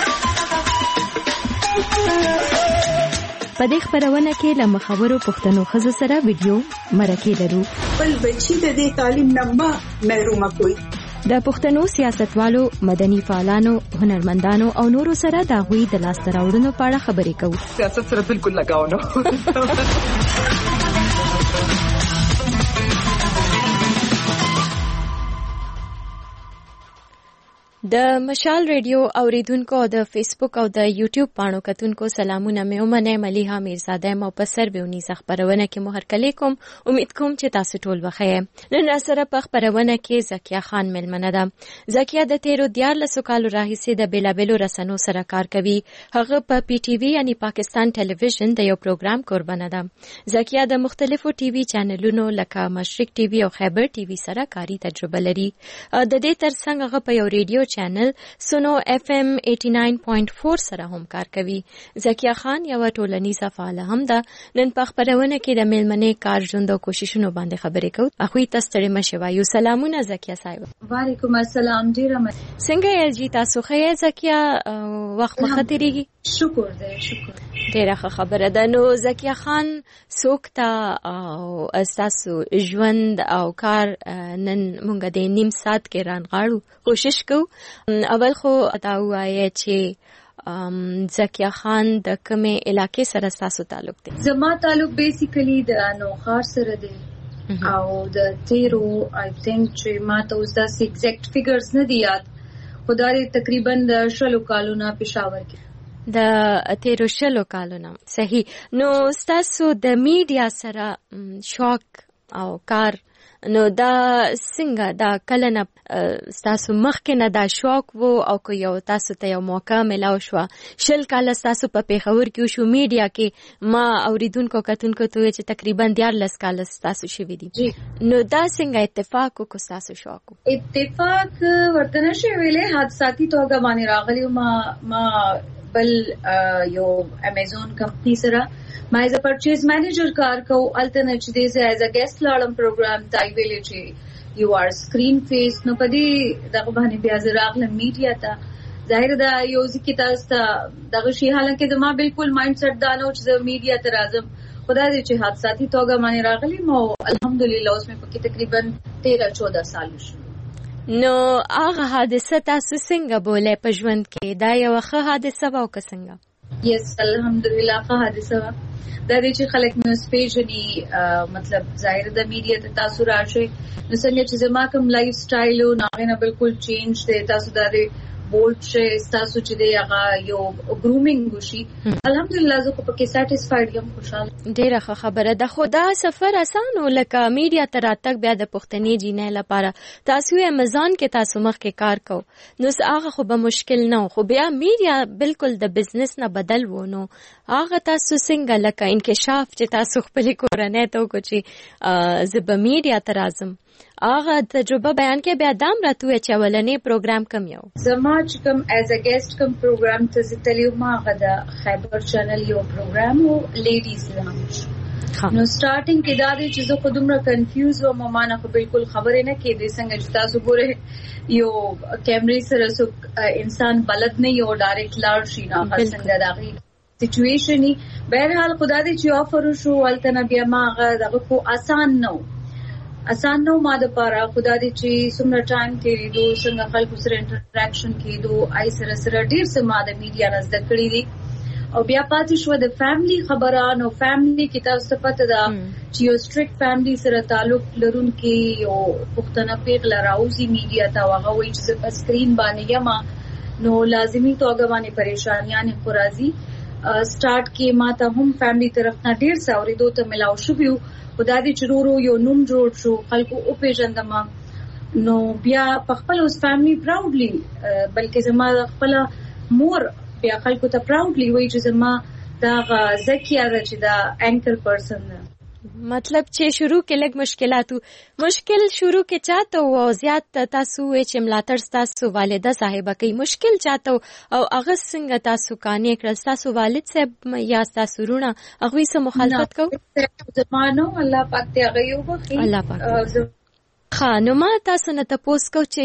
په دې خبرونه کې له مخورو پښتنو ښځو سره ویډیو مرکې لرو. بل بچی د دې تعلیم نه محروم کوي. د پښتنو سیاستوالو، مدني فعالانو، هنرمندانو او نورو سره د غوي د لاسته راوړنو په اړه خبرې کوو. سیاست سره بالکل لگاو نه. د مشال ریډیو اوریدونکو او د فیسبوک او د یوټیوب پاڼو کتونکو سلامونه مې ومنه. ملیحه امیرزاده مو په سروې خبرونه کې مو هرکلی کوم. امید کوم چې تاسو ټول بخیر. نن را سره په خبرونه کې زکیه خان ملمنه ده. زکیه د 13 کالو راهیسې د بیلابلو رسنو سره کار کوي. هغه په پی ټی وی یعنی پاکستان ټلویزیون د یو پروګرام قربانه ده. زکیه د مختلفو ټي وی چینلونو لکه مشرق ټي وی او خیبر ټي وی سره کاری تجربه لري. د دې ترڅنګ هغه په یو ریډیو چینل سونو اف ام 89.4 سره هم کار کوي. زکیه خان یو ټولنیزه فعال هم ده. نن په خبرونه کې د ملمنې کار ژوند او کوششونو باندې خبرې کوو. اخوی تاسو ته مشوایو. سلامونه زکیه صاحب. وعلیکم السلام. ډیره څنګه یې جی تاسو خیر زکیه وخت مخاطرېږي؟ شکر دې شکر. ډیره خبره ده. نو زکیه خان سوکتا او تاسو ژوند او کار نن مونږ د نیم ساعت کې رانغاړو کوشش کوو. اول خو دا وایي چې زکیه خان د کومې علاقې سره تاسو تعلق دی؟ زما تعلق بیسیکلی د نوخار سره دی او د تیرو آی تھنک چې ما ته اوس داسې ایگزیکټ فیګرز نه دی یاد، خو دا تقریبا د 16 کالونه پېښور کې د 13 کالونه. صحیح. نو تاسو د میډیا سره شوق او کار نو دا څنګه دا کله نه تاسو مخکې نه دا شوق وو او که یو تاسو ته یو موقع ملاو شو 20 کاله تاسو په پیښور کې شو میډیا کې ما اوریدونکو کتونکو ته چې تقریبا 14 کاله تاسو شوي دي نو دا څنګه اتفاق وکړ تاسو شوق اتفاق ورته نشي ویلې حادثاتي توګه باندې راغلی ما بل یو امیزون کمپنی سره ما ایز ا پرچیز مینیجر کار کو الټرنیټ چې دیز ایز ا ګیسټ لاړم پروګرام تای ویلې چې یو آر سکرین فیس نو پدې دغه باندې بیا زراغله میډیا ته ظاهر دا یو ځکه تاسو دغه شی حالانکه زما بالکل مایند سیټ دا نو چې میډیا ته راځم خدای دې چې حادثاتي توګه باندې راغلی مو الحمدلله اوس مې پکې تقریبا 13-14 سال شو. نو هغه حادثه تاسو څنګه بوله په ژوند کې دا یو ښه حادثه و که څنګه؟ یس الحمدلله ښه حادثه دا دې چې خلک نو سپیشلی مطلب ظاهر د میډیا ته تاسو راشي نو څنګه چې زما کوم لایف سټایل او نه بالکل چینج دی تاسو دا دې بولډ شي تاسو چې دی هغه یو ګرومینګ وشي الحمدلله زه په کې سټیسفاید یم خوشاله ډیره خبره ده خدا سفر اسانه لکه میډیا تر تک بیا د پښتني جینې لپاره تاسو امازون کې تاسو مخ کې کار کو نو هغه خو به مشکل نه خو بیا میډیا بالکل د بزنس نه بدل وونو هغه تاسو څنګه لکه انکشاف چې تاسو خپل کورنۍ ته وکړي زب میډیا تر اعظم هغه تجربه بیان کې بیا دام راتوي چې ولنې پروګرام کم یو زما چې کوم ایز ا ګیسټ کوم پروګرام ته زتلیو ما غدا خیبر چینل یو پروګرام او لیډیز لانچ نو سٹارټینګ کې دا دي چې زه خودمره کنفیوز و ما نه بالکل خبرې نه کې دي څنګه چې تاسو ګوره یو کیمرې سره سو انسان بلد نه یو ډایرکټ لار شي نه څنګه داغي سچويشن بهرحال خدا دې چې آفر شو ولته بیا ما هغه کو آسان نو ما د پاره خدا دې چې څومره ټایم تیریدو څنګه خلکو سره انټریکشن کېدو آی سره ډیر څه ما د میډیا نه زده کړی دي او بیا پاتې شو د فیملی خبرانو فیملی کې تاسو پته ده چې یو سټریکټ فیملی سره تعلق لرونکي یو پښتنه پیغله راوځي میډیا ته هغه وایي چې په سکرین باندې یم نو لازمي توګه باندې پریشانیاں خورازي سٹارټ کې ما ته هم فیملی طرف نه ډیر ساوري دوه ته ملاو شو خدا دې چرورو یو نوم جوړ شو خلکو او پیژندم نو بیا په خپل اوس فیملی پراودلی بلکې زما خپل مور بیا خلکو ته پراودلی وایي چې زما دا زکیه ده چې دا انکر پرسن ده مطلب چې شروع کې لږ مشکل شروع کې چاته او زیات تاسو چې ملاتړ تاسو والده صاحبہ کوي مشکل چاته او هغه څنګه تاسو کانې کړل تاسو والد صاحب یا تاسو رونه هغه سره مخالفت کو زمانو الله پاک ته هغه یو بخي الله پاک خانو ما تاسو نه تاسو کو چې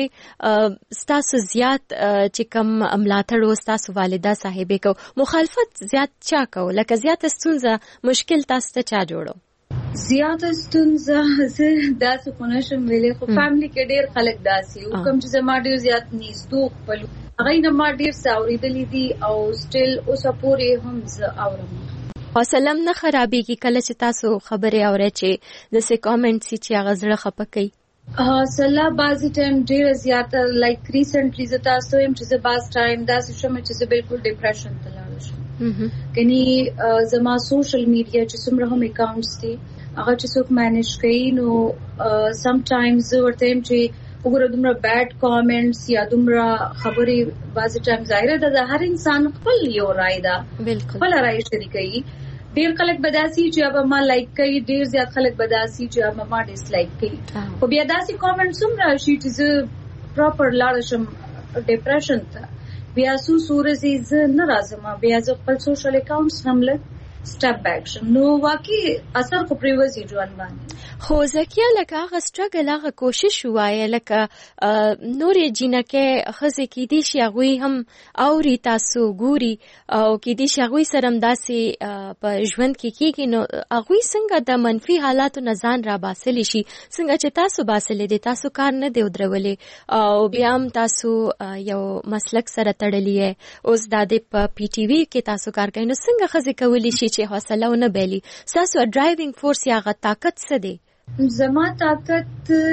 تاسو زیات چې کم ملاتړ او تاسو والده صاحبې کو مخالفت زیات چا کو لکه زیات ستونزه مشکل تاسو ته چا جوړو زیاته ستونزه زه داسې خو نشم ویلې خو فیملی کې ډېر خلک داسې او کوم چې زما ډېر زیات نږدې خپل هغه نه ما ډېر ساوریدلې دي او سټیل اوس پورې هم زه اورم سلام نه خرابېږي کله چې تاسو خبرې اورئ چې داسې کامنټس چې هغه زړه خپه کوي سلا بازي ټایم ډېر زیاته لایک ریسنټلی زه تاسو هم چې زه باز ټایم داسې شوم چې زه بالکل ډیپریشن ته لاړ شم کني زما سوشل میډیا چې څومره هم اکاونټس دي هغه چې څوک مینیج کوي نو سم ټایمز ورته هم چې وګوره دومره بیډ کامنټس یا دومره خبرې بازي ټایم ظاهر ده د هر انسان خپل یو رائے ده خپل رائے شریکي ډیر خلک بداسي چې اب ما لایک کوي ډیر زیات خلک بداسي چې اب ما ډیس لایک کوي خو بیا داسي کامنټس هم راشي چې زه پراپر لاړ شم ډیپریشن ته بیا سورزي زه نه راځم بیا زه خپل سوشل اکاونټس هم لګ سټپ بیک شم نو واقعي اثر خو پریوزي ژوند باندې خو زکیه لکه هغه سټرګل هغه کوشش وایي لکه نورې جنکه خزه کې دي چې هغه هم اوري تاسو ګوري او کې دي چې هغه سره داسي په ژوند کې کېږي نو هغه څنګه د منفي حالاتو نه ځان را باسل شي څنګه چې تاسو باسل دي تاسو کار نه دی ودرولې او بیا هم تاسو یو مسلک سره تړلې اوس د په پی ټی وی کې تاسو کار کوي نو څنګه خزه کولی شي چې حوصله ونه بیلی تاسو ډرایوینګ فورس یا غ طاقت څه دی زما طاقت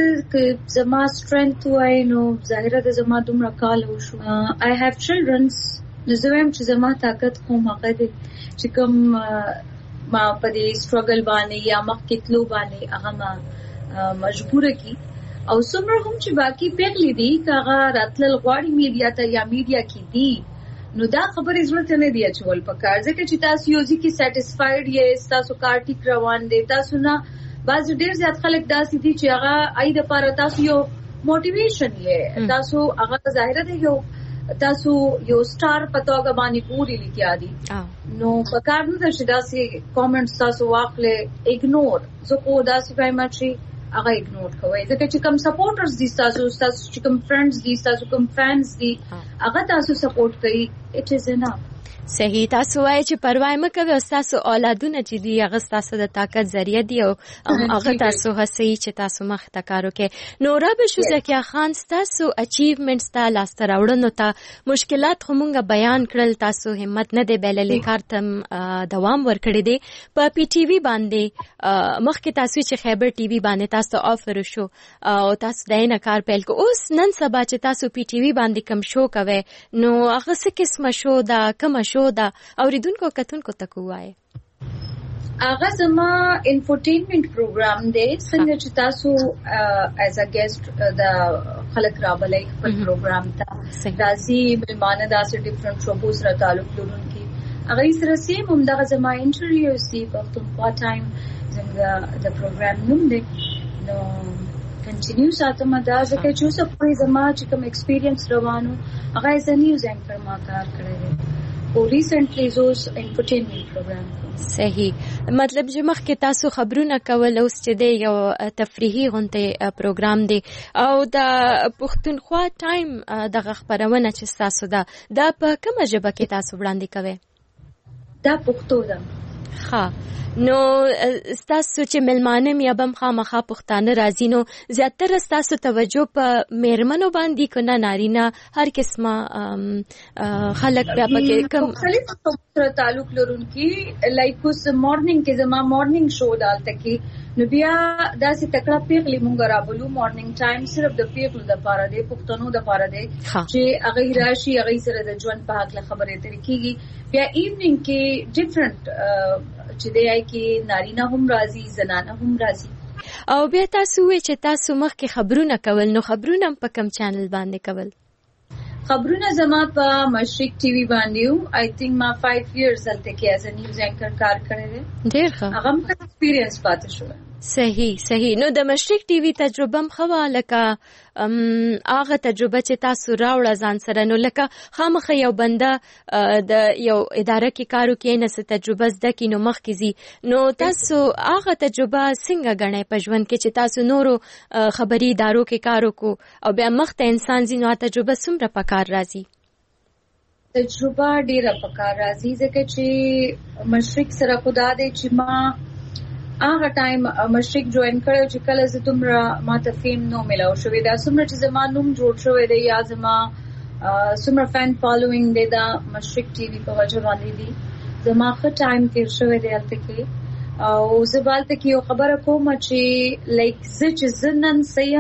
ک زما سترنث وای نو ظاهره د زما دومره کال وشو I have children's زویم چې زما طاقت کوم هغه دی چې کوم ما په دې سټرګل باندې یا مخکې تلو باندې هغه ما مجبور کی او څومره هم چې باقی پیغلې دي هغه راتلل غواړي میډیا ته یا میډیا کې دي نو دا خبرې ضرورت نه دی چې ول پکار ځکه چې تاسو یو ځکه سټیسفاید یې تاسو کار ټیک روان دي تاسو نه باز ډیر زیات خلک داسې دي چې هغه اې د پاره تاسو یو موټیویشن یې تاسو هغه ظاهره دی یو تاسو یو سٹار پتوګه باندې پوری لیکیا دي نو پکار نه چې داسې کامنټس تاسو واخلې اګنور زه کو داسې وایم چې هغه اګنور کوي ځکه چې کوم سپورټرز دي تاسو چې کوم فرندز دي تاسو کوم فانز دي هغه تاسو سپورټ کوي اټ از انف صحیح. تاسو وایي چې پروا مه کوئ او تاسو اولادونه چې دي هغه تاسو د طاقت ذریعہ دي او هغه تاسو هڅوي چې تاسو مخ ته کار وکړئ. نو رابه شو زکیه خان تاسو اچیومنټس ته لاسته راوړنو ته مشکلات خو مونږ بیان کړل، تاسو همت نه دی بایللې، کار ته دوام ورکړی دی. په پی ټي وي باندې مخکې تاسو چې خیبر ټي وي باندې تاسو آفر شو او تاسو داینه کار پیل کو. اوس نن سبا چې تاسو پی ټي وي باندې کم شو کوي نو هغه څه قسمه شو دا کوم شو دا اوریدونکو کتونکو ته کوی؟ هغه زما انفوټینمنت پروګرام دی، څنګه چې تاسو ایز ا ګیسټ د خلک رابلای خپل پروګرام ته راځي، مېلمانه داسې ډیفرنٹ شوبو سره تعلق لرونکي هغه سره سیم همدغه زما انټرویو سی پښتونخوا ټایم زموږ د پروګرام نوم دی. نو کنټینیو ساتم دا ځکه چې اوس په زما چې کوم ایکسپیرینس روانو هغه ایز ا نیوز اینکر ما کار کړی دی او ریسنټلی زوس انفوټینمنت پروګرام. صحیح. مطلب چې مخکې تاسو خبرونه کول، اوس چې دی یو تفریحي غونډه پروګرام دی او د پښتونخوا ټایم دغه خبرونه چې تاسو دا په کومه ژبه کې تاسو وړاندې کوئ؟ دا پښتو ده. ها نو ستاسو چې ملمانه میا بم خامخا پښتانه راځي نو زیاتره ستاسو توجه په میرمنو باندې کنه نارینه هر قسمه خلک بیا پکې کوم مختلف سره تعلق لرونکي لایک اوس مارنینګ کې زما مارنینګ شو دالته کې نو بیا داسې تکړه پیغلی مونږ رابلو مارنینګ ټایم صرف د پیغلو د پاره دی، پښتنو د پاره دی چې هغه راشي هغه سره د ژوند په حق له خبرې ترې کیږي. بیا ایونینګ کې ډیفرنٹ چې دی کې نارینه هم راځي زنانه هم راځي. او بیا تاسو وی چې تاسو مخکې خبرونه کول نو خبرونه په کوم چینل باندې کول؟ خبرونه زما په مشرق ټي وي باندې آی تھنک ما 5 ایئرز دلته کې ایز ا نیوز اینکر کار کړی دی. ډیر ښه. هغه هم ایکسپیرینس پاتې شو. صحیح. نو د مشرق ټي وي تجربه هم خو لکه هغه تجربه چې تاسو راوړه ځان سره، نو لکه خامخه یو بنده د یو اداره کې کارو کې نه څه تجربه زده کی نو مخکې زی نو تاسو هغه تجربه څنګه غنئ په ژوند کې چې تاسو نورو خبري ادارو کې کارو کو او بیا مخته انسان زی نو تجربه څومره پکار راځي؟ تجربه ډیره پکار راځي ځکه چې مشرق سره خدا دې چې ما هغه ټایم مشرق جوائن کړو چې کله زه دومره ماته فیم نو ملاو شوې دا څومره چې زما نوم جوړ شوی دی یا زما څومره فین فالوینګ دی دا مشرق ټي وي په وجه باندې دی. زما ښه ټایم تیر شوی دی هلته کې او زه به هلته کې یو خبره کوم چې لایک زه چې زه نن څه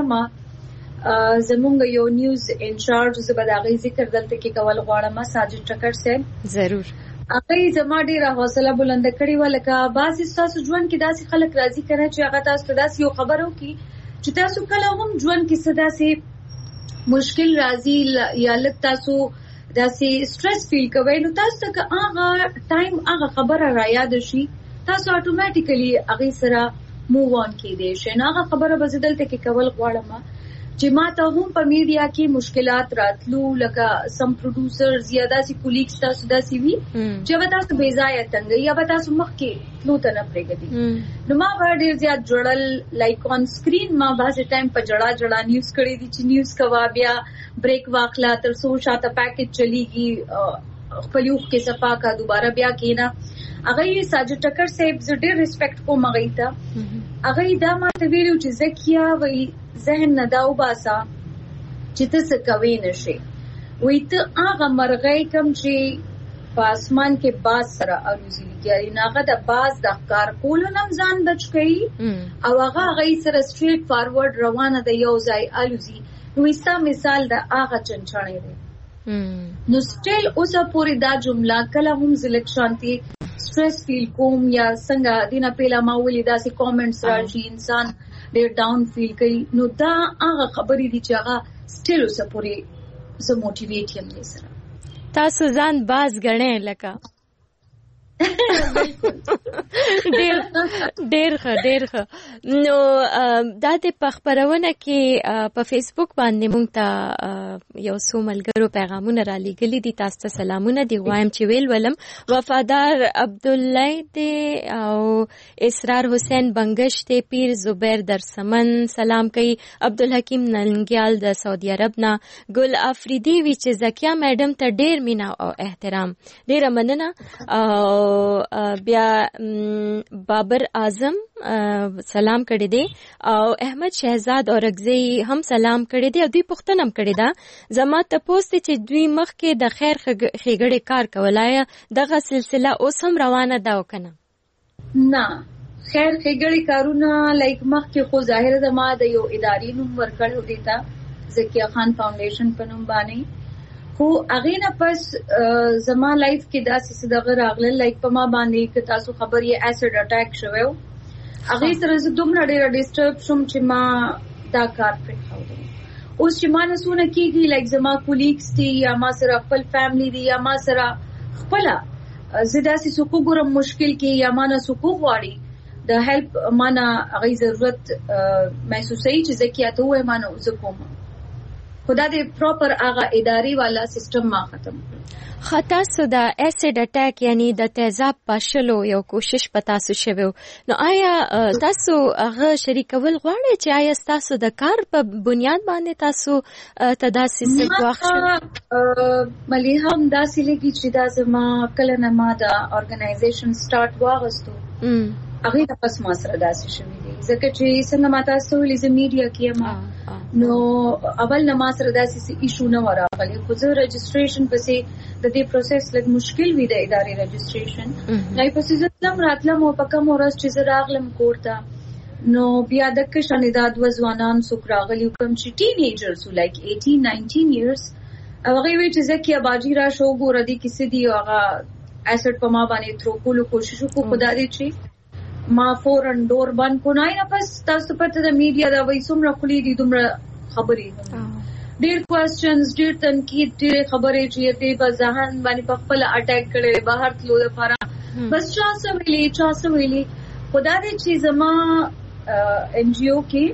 یم زمونږ یو نیوز انچارج زه به د هغې ذکر دلته کې کول غواړم ساجد ټکر صاحب. ضرور. هغه زما ډیره حوصله بلند کړې و لکه بعضې ستاسو ژوند کې داسې خلک راځي کنه چې هغه تاسو ته داسې یو خبر وکړي چې تاسو کله هم ژوند کې څه داسې مشکل راځي یا لږ تاسو داسې سټرس فیل کوئ نو تاسو ته که هغه ټایم هغه خبره رایاد شي تاسو اټومیټیکلی هغې سره موو آن کیدی شئ. نو هغه خبره به زه دلته کې کول غواړم چې ما ته هم په میډیا کې مشکلات راتلو لکه سم پروډوسرز یا داسې کولیګز تاسو داسې وي چې به تاسو بې ځایه تنګوي یا به تاسو مخکې تلو ته نه پرېږدي. نو ما به ډېر زیات جوړل لایک آن سکرین ما بعضې ټایم په جړا نیوز کړی دي چې نیوز کوه بیا بریک واخله تر څو شاته پیکج چلیږي خپل اوښ کې صفا کا دوباره بیا کېنه. هغه ساجد ټکر صاحب زه ډېر ریسپیکټ کوم هغې ته. هغه دا ما ته ویلي چې زکیه وایي ذهن نه دا وباسه چې ته څه کوی نشې وایي ته هغه مرغۍ کوم چې په اسمان کې باز سره الوزي لګي نو هغه د باز د ښکار کولو نه ځان بچ کوي او هغه هغې سره سټریټ فارورډ روانه ده یو ځای الوزي. نو ستا مثال د هغه چنچڼې دی. نو سټیل اوسه پورې دا جمله کله هم زه لږ شانتي سټرس فیل کوم یا څنګه دینه پیله ما ولې داسې کامنټس راشي انسان ډېر ډاون فیل کوي نو دا هغه خبرې دي چې هغه سټیل اوسه پورې زه موټیویټ یم دې سره. تاسو ځان باز ګڼئ لکه ډېر ښه. نو دا د خپرونه کې په فیسبوک باندې مونږ ته یو څو ملګرو پیغامونه را لېږلي دي. تاسو ته سلامونه دي وایم چې ویل ولم. وفادار عبدالله دی او اسرار حسین بنگش دی، پیر زبیر درسمن سلام کوي، عبدالحکیم ننګیال د سعودي عرب نه، ګل افریدي وی چې زکیه میډم ته ډېر مینا او احترام، ډېره مننه. بیا بابر اعظم سلام کړی دی او احمد شهزاد اورګزی هم سلام کړی دی او دوی پوښتنه هم کړې ده زما تپوس دی چې دوی مخکې د خیر ښېګړې کار کولای، دغه سلسله اوس هم روانه ده او کنه؟ نه، خیر ښېګړې کارونه لایک مخکې خو ظاهر ده ما د یو ادارې نوم ورکړی دی ته زکیه خان فاونډیشن په نوم باندې، خو هغې نه پس زما لایف کې داسې څه دغه راغلل لایک په ما باندې که تاسو خبر یې ایسډ اټیک شوی و، هغې سره زه دومره ډېره ډسټرب شوم چې ما دا کار پرېښودی. اوس چې ما نه څونه کېږي لایک زما کولیګس دي یا ما سره خپل فیملی دي یا ما سره خپله زه داسې څوک وګورم مشکل کې یا ما نه څوک وغواړي د هیلپ ما نه هغې ضرورت محسوسوي چې زه کیا ته ووایم ما نه زه کوم، خدا دې پراپر هغه ادارې والا سیستم ما ختم کړ. تاسو د ایسډ اټیک یعنی د تیزاب پاشلو یو کوشش په تاسو شوی، نو آیا تاسو هغه شریکول غواړئ چې آیا تاسو د کار په بنیاد باندې تاسو ته داسې څه ګواښ شوی؟ ملیحه هم داسې لګي چې دا زما کله نه ما د ارګنایزیشن سټارټ واغستو هغې نه پس ما سره داسې شوي دي، ځکه چې څنګه ما تاسو ته ویلي زه میډیا کې یم نو اول نه ما سره داسې ایشو نه وه راغلی، خو زه رجسټریشن پسې د دې پروسس لږ مشکل وي د ادارې رجسټریشن، نو پسې زه تلم راتلم او په کوم ورځ چې زه راغلم کور ته نو بیا دکه شانې دا دوه ځوانان څوک راغلي کوم چې ټین ایجرز وو لایک 18-19 ایرز، او هغې ویل چې زکیه باجي راشه وګوره دې کې څه دي، او هغه ایسډ په ما باندې ترو کولو کوشش وکړو، خو دا دی چې ما فورن ډور بند کو نه نه پس تاسو پته د میډیا دا وایي څومره خولي دي دومره خبرې ډېر کوېسچنز ډېر تنقید ډېر خبرې چې دې په ذهن باندې په خپل اٹیک کړي بهر تلو لپاره بس چا څه ویلي خدا دې چې زما ان جی او کې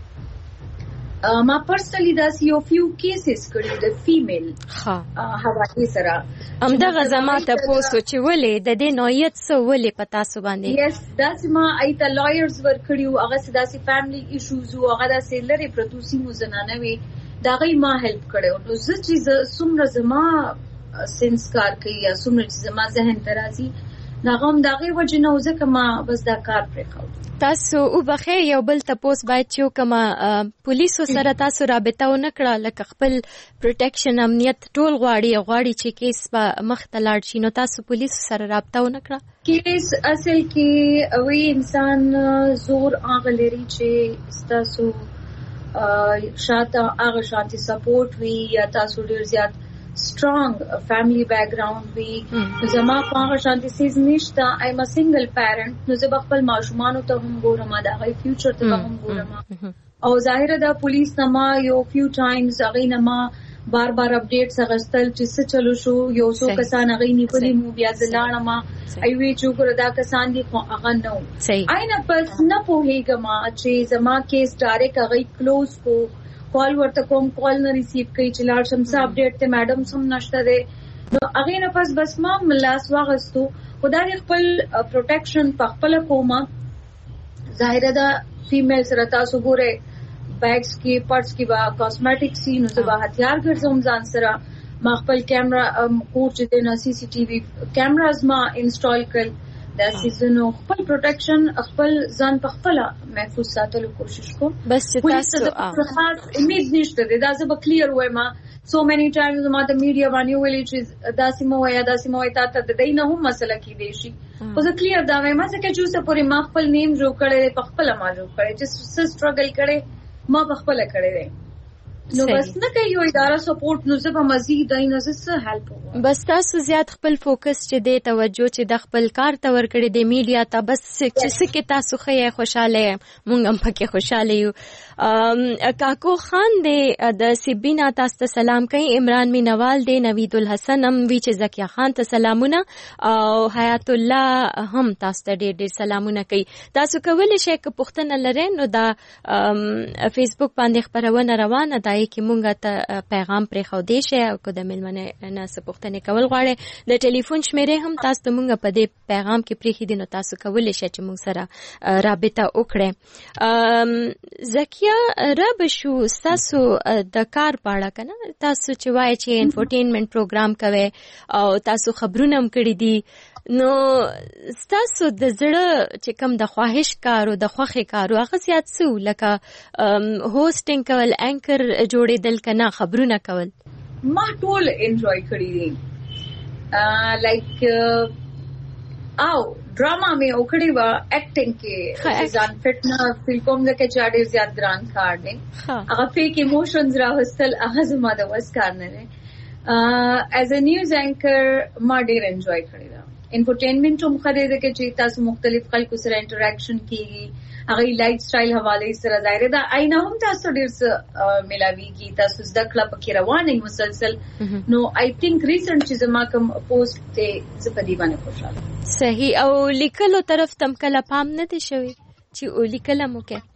ما پرسنلی داسې یو فیو کیسز کړي د فیمیل حوالې سره همدغه زما تپوسو چې ولې د دې نوعیت څه ولې په تاسو باندې یس داسې ما ایته لایرز ورکړي وو، هغه داسې فیملی ایشوز وو، هغه داسې لرې پرتو سیمو زنانه وي د هغې ما هیلپ کړی و، نو زه چې څومره زما سینس کار کوي یا څومره چې زما ذهن ته راځي نو هغه هم د هغې وجې نه و، ځکه ما بس دا کار پرېښود. تاسو وبخښئ یو بل تپوس باید چې وکړمه، پولیسو سره تاسو رابطه ونه کړه لکه خپل پروټیکشن امنیت ټول غواړي چې کیس به مخ ته لاړ شي، نو تاسو پولیسو سره رابطه ونه کړه؟ کیس اصل کې وی انسان زور هغه لري چې ستاسو شاته هغه شانتي سپورټ وي یا تاسو ډېر زیات strong family background وي، زما په هغه شانتي سیز نشته، ایم ا سنگل پیرنټ، نو زه به خپل ماشومانو ته هم ګورم، د هغوی فیوچر ته به هم ګورم، او ظاهره ده پولیس نه ما یو فیو ټایمز هغې نه ما بار اپډیټس اخیستل چې څه چلو شو، یو څو کسان هغې نیولي مو، بیا زه لاړم ایوې چې وګوره دا کسان دي خو هغه نه و، نه پس نه پوهېږم چې زما کیس ډایرکټ هغې کلوز کو، کال ورته کوم کال نه ریسیو کوي چې لاړ شم څه اپډیټ ته میډم هم نشته دی، نو هغې نه پس بس ما لاس واغستو، خو دا د خپل پروټیکشن په خپله کومه، ظاهره ده فیمیل سره تاسو ګورئ بیگز کې پرس کې به کاسمیټکس وي، نو زه به هتیار ګرځوم ځان سره، ما خپل کیمرا کور چې دی نه سی سی ټي وي کیمراز ما انسټال کړل، دا سیزنو خپل پروټیکشن خپل ځان په خپله محفوظ ساتلو کوشش کوم، بس چې تاسو خاص امید نشته دی، دا زه به کلیر وایم سو مینی ټایمز ما د میډیا باندې ویلي چې داسې مه وایه تا ته د دی نه هم مسله کیدی شي، خو زه کلیر دا وایم ځکه چې اوسه پورې ما خپل نیم جوړ کړی دی، په خپله ما جوړ کړی چې څه سټرګل کړی ما په خپله کړی دی. نو بس نه کوي یو اداره سپورټ نو زه به مزید داینه زه هیلپ وکړم. بس تاسو زیات خپل فوکس چې دی توجه چې د خپل کار ته ورکړی دی میډیا ته بس چې سکه تاسو خې خوشاله مونږ هم پکې خوشاله یو. کاکو خان دی د سیبینا تاسو ته سلام کوي. عمران مینوال دی. نوید الحسن هم وی چې زکیه خان ته سلامونه او حیات الله هم تاسو ته ډېر سلامونه کوي. تاسو کولی شئ که پوښتنه لرئ نو دا فیسبوک باندې خبرونه روانه ده کې مونږ ته پیغام پرې خو دی شي او که د ملمنه نه څه پوښتنې کول غواړئ د ټلیفون شمیرې هم تاسو ته مونږ په دې پیغام کې پرېښي دي نو تاسو کولی شئ چې مونږ سره رابطه وکړئ. زکیه رب شو ستاسو د کار په اړه که نه تاسو چې وایئ چې انفورټینمنټ پروګرام کوئ او تاسو خبرونه هم کړي دي نو ستاسو د زړه چې کوم د خواهش کار او د خوښې کار هغه زیات څه لکه هوسټینګ کول انکر جوړېدل که نه خبرونه کول؟ ما ټول انجوای کړي دي لایک او ډراما مې وکړې وه اکټینګ کې ځان فټ نه فیل کوم ځکه چې ډېر زیات ګران کار دی هغه فیک ایموشنز راوستل هغه زما د وس کار نه دی. ایز ا نیوز اینکر ما ډېر انجوای کړی ده. انفورټینمنټ هم ښه دی ځکه چې تاسو مختلف خلکو سره انټراکشن کیږي هغه لایف سټایل حواله سره ظاهر ده آینه هم تاسو ډېر څه ملاویږي تاسو زده کړه پکې روانه مسلسل. نو آی تھنک ریسنٹ چې زما کوم پوسټ ته زه په دې باندې خوشاله. صحیح. او لیکلو طرف تم کله پام نه دی شوی چې لیکل مو کې؟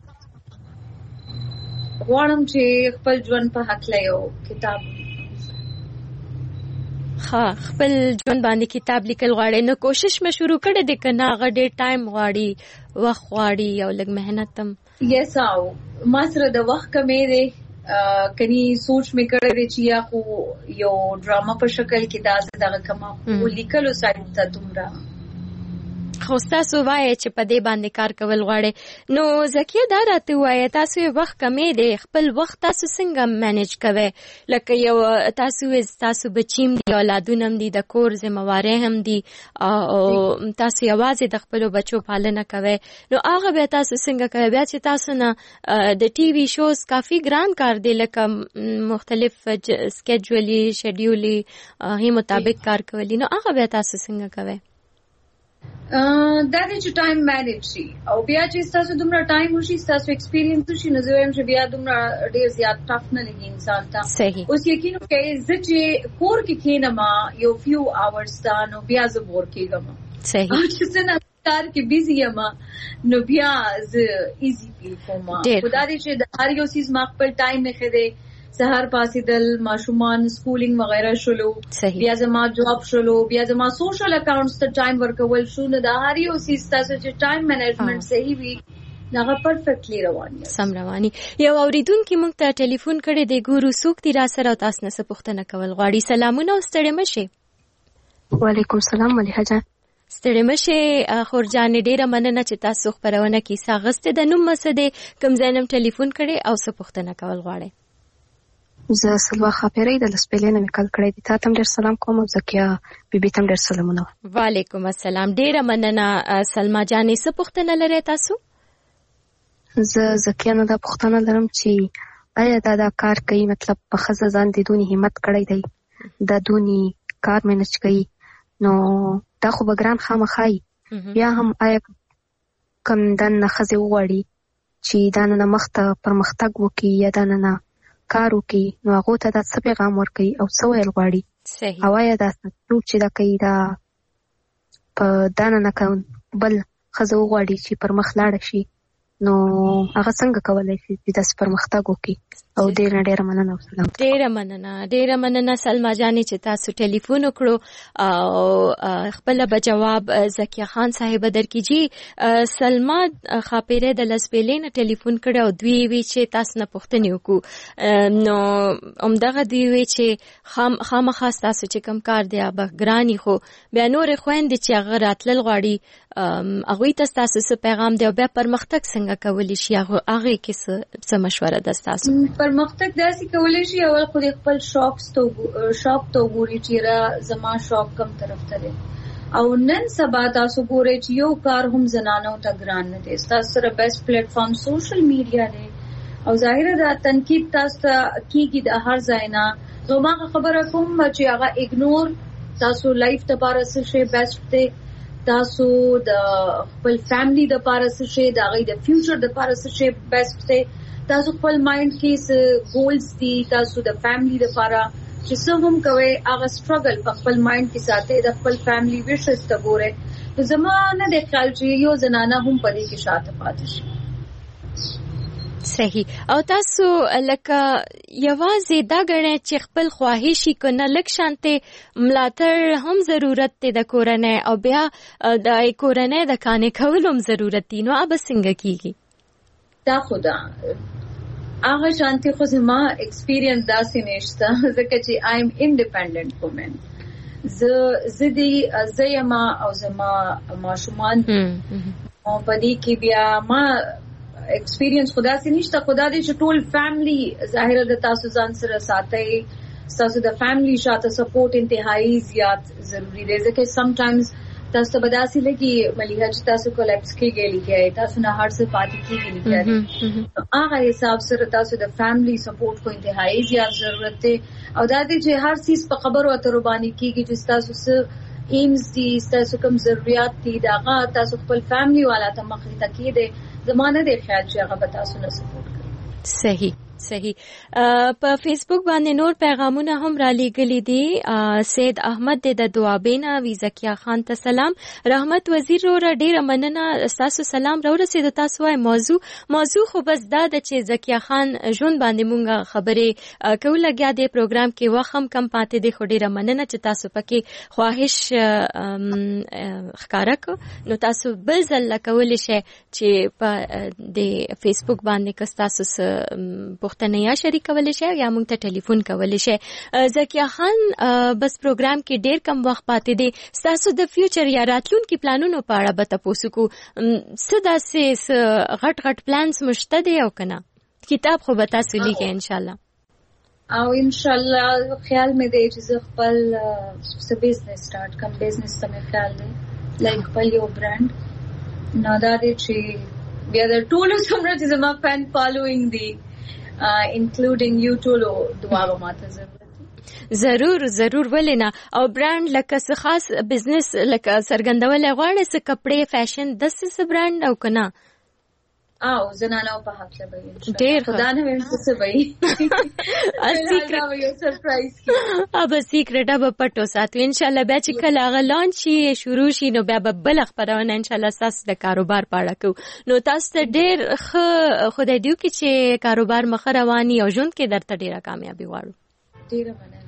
غواړم چې خپل ژوند په هکله یو کتاب خپل ژوند باندې کتاب لیکل غواړي نو کوشش مې شروع کړې ده که نه هغه ډېر ټایم غواړي وخت غواړي او لږ محنت هم؟ یس او ما سره د وخت کمې دی کني سوچ مې کړی دی چې یا خو یو ډراما په شکل کې دا دغه کما خو لیکلو سایډ ته دومره خو تاسو وایئ چې په دې باندې کار کول غواړئ نو زکیه دا راته وایئ تاسو یې وخت کمې دی خپل وخت تاسو څنګه مینیج کوئ لکه یو تاسو بچیم دي اولادونه هم دي د کور ذمهوارۍ هم دي او تاسو یوازې د خپلو بچو پالنه کوئ نو هغه بیا تاسو څنګه کوئ بیا چې تاسو نه د ټي وي شوز کافي ګران کار دی لکه مختلف سکیجولي شیډیولي هغې مطابق کار کولی نو هغه بیا تاسو څنګه کوئ؟ دا دی چې ټایم مینیج شي او بیا چې ستاسو دومره ټایم وشي ستاسو ایکسپیرینس وشي نو زه وایم چې بیا دومره ډېر زیات ټف نه لګي انسان ته. اوس یقین وکړئ زه چې کور کې کښېنم یو فیو آورز ته نو بیا زه بور کېږم او چې زه نه کار کې بیزي یم نو بیا زه ایزي فیل کوم. خو دا دی چې د هر یو څیز ما خپل ټایم ایښی دی سهار پاسېدل ماشومان سکولینګ وغیره شلو بیا زما جاب شلو بیا زما سوشل اکاؤنټس ته ټایم ورکول شو نو د هر یو څیز تاسو چې ټایم مینجمنټ صحیح وي هغه پرفیکټلی رواني سم رواني. یو اوریدونکي موږ ته ټلیفون کړی دی ګورو څوک دي را سره او تاسو نه څه پوښتنه کول غواړي. سلامونه او ستړي مشئ. وعلیکم السلام ملیحه جان. ستړي مشئ خورجانې ډېره مننه چې تاسو خپرونه کیسه اخیستې ده. نوم مو څه دی کوم ځای نه ټلیفون کړی او څه پوښتنه کول غواړئ؟ زه سلوا خاپیری د لسپیلې نه میکل کړی دی. تا ته هم ډېر سلام کوم او زکیه بیبي ته هم ډېر سلامونه. وعلیکم السلام. ډېره مننه سلما جانې څه پوښتنه لرئ تاسو؟ زه زکیه نه دا پوښتنه لرم چې آیا دا کار کوي مطلب په ښځه ځان د دونې همت کړی دی دا دونې کار مینج کوي نو دا خو به ګران خامخا بیا هم آیا کوم دننه ښځې وغواړي چې دا ننه مخته پرمختګ وکړي یا دا ننه کار وکړي نو هغو ته دا څه پیغام ورکوي او څه ویل غواړي او آیا دا څوک چې دا کوي دا په دا نه بل ښځه وغواړي چې پر مخ لاړه شي نو هغه څنګه کولی شي چې داسې پرمختګ وکړي او ډېره مننه او سلام. ډېره مننه سلما جانې چې تاسو ټلیفون وکړو او خپله به جواب زکیه خان صاحبه درکړي. جی سلما خاپیری د لسپیلې نه ټلیفون کړی او دوی وی چې تاسو نه پوښتنې وکړو نو همدغه دوی وی چې خامخا ستاسو چې کوم کار دی به ګراني خو بیا نورې خویندې چې هغه راتلل غواړي هغوی ته ستاسو څه پیغام دی او بیا پرمختګ څنګه کولی شي هغې کې څه مشوره ده ستاسو؟ پرمختګ داسې کولی شي اول خو د خپل شوق ته وګوري چې را زما شوق کم طرف ته دی او نن سبا تاسو ګورئ چې یو کار هم زنانو ته ګران نه دی. ستاسو سره بیسټ پلیټ فارم سوشل میډیا دی او ظاهر دا تنقید تاسو کیږي د هر ځای نه. نو ما خبره کوم چې هغه اګنور تاسو لایف ته لپاره څه شی بیسټ دی، تاسو د خپل فیملی د لپاره څه شی، د هغه د فیوچر د لپاره څه شی بیسټ دی، تاسو خپل مایند کې څه ګولز دي، تاسو د فیملی د لپاره چې څه هم کوي هغه سټرګل په خپل مایند کې ساتي، د خپل فیملی ویشز ته ګوره. زمانه د خیال چې یو زنانه هم پدې کې شاته پاتې شي. صحیح. او تاسو لکه یوازې دا غړې چې خپل خواهشي کنه لک شانته ملاتړ هم ضرورت دی د کورنۍ، او بیا د کورنۍ د کانې کولم ضرورت دی، نو اب څنګه کیږي؟ دا خدا هغه شانتي خو زما ایکسپیرینس داسې نشته ځکه چې آی ایم انډیپندنٹ وومن. زما او زما ماشومان او پدې کې بیا ما ایکسپیرینس خدا سي نشته. خدا دې چې ټول فیملی ظاهر د تاسو ځان سره ساتي، تاسو د فیملی شاته سپورټ انتهایی زیات ضروری دی ځکه سم ټایمز تاسو بداسي لګي مليها چې تاسو کولیپس کېږي لګي، تاسو نه هر څه پاتې کېږي لګي. هغه حساب سره تاسو د فیملی سپورټ کو انتهایی زیات ضرورت دی. او دا دې چې هر چیز په خبرو اترو باندې کېږي چې تاسو څه ایمز دي، تاسو کوم ضرورت دي، دا تاسو خپل فیملی والا ته مخې ته کېده زمانه د خیال چې هغه به تاسو نه سپورټ کوي. صحیح. په فیسبوک باندې نور پیغامونه هم را لېږلي دي. سید احمد د دوابینا وی زکیه خان ته سلام. رحمت وزیر رو ډیره مننه تاسو سلام را ورسېد. تاسو وايي موضوع خو بس دا د چې زکیه خان ژوند باندې مونږه خبرې کوو لګیا دی پروګرام کې وخت هم کم پاتې دی، خو ډیره مننه چې تاسو پکې خواهش ښکارا کو. نو تاسو بل ځل کولی شئ چې په د فیسبوک باندې که تاسو پوښتنه یا شریکولی شئ یا موږ ته ټلیفون کولی شئ. زکیه خان بس پروګرام کې ډیر کم وخت پاتې دی، تاسو د فیوچر یا راتلونکي پلانونو په اړه به تاسو کو څه داسې غټ پلانز مشته دی او کنه؟ کتاب خو به تاسو لیکئ ان شاء الله. او ان شاء الله خیال مې دی چې زه خپل څه بزنس سٹارټ کوم. بزنس ته مې خیال دی لایک خپل یو برانډ نه دا دی چې بیا د ټولو څومره چې زما فین فالوینګ دی انکلوډینګ یو ټولو دعا به ماته ضرور ولې نه. او برانډ لکه څه خاص بزنس لکه سرګندول غواړي څه کپڑے فیشن دسه برانډ او کنه او زنانو په حق څه وي ډېر خدای نه ویم څه وي سیکرټ یو سرپرایز کی اب سیکرټ اب پټو ساتو ان شاء الله بیا چې کله هغه لانچ شي شروع شي نو بیا به بل خبرونه ان شاء الله تاسو د کاروبار په اړه کو. نو تاسو ته ډېر خدای دیو کې چې کاروبار مخ رواني او ژوند کې درته ډېره کامیابی غواړو. ډېر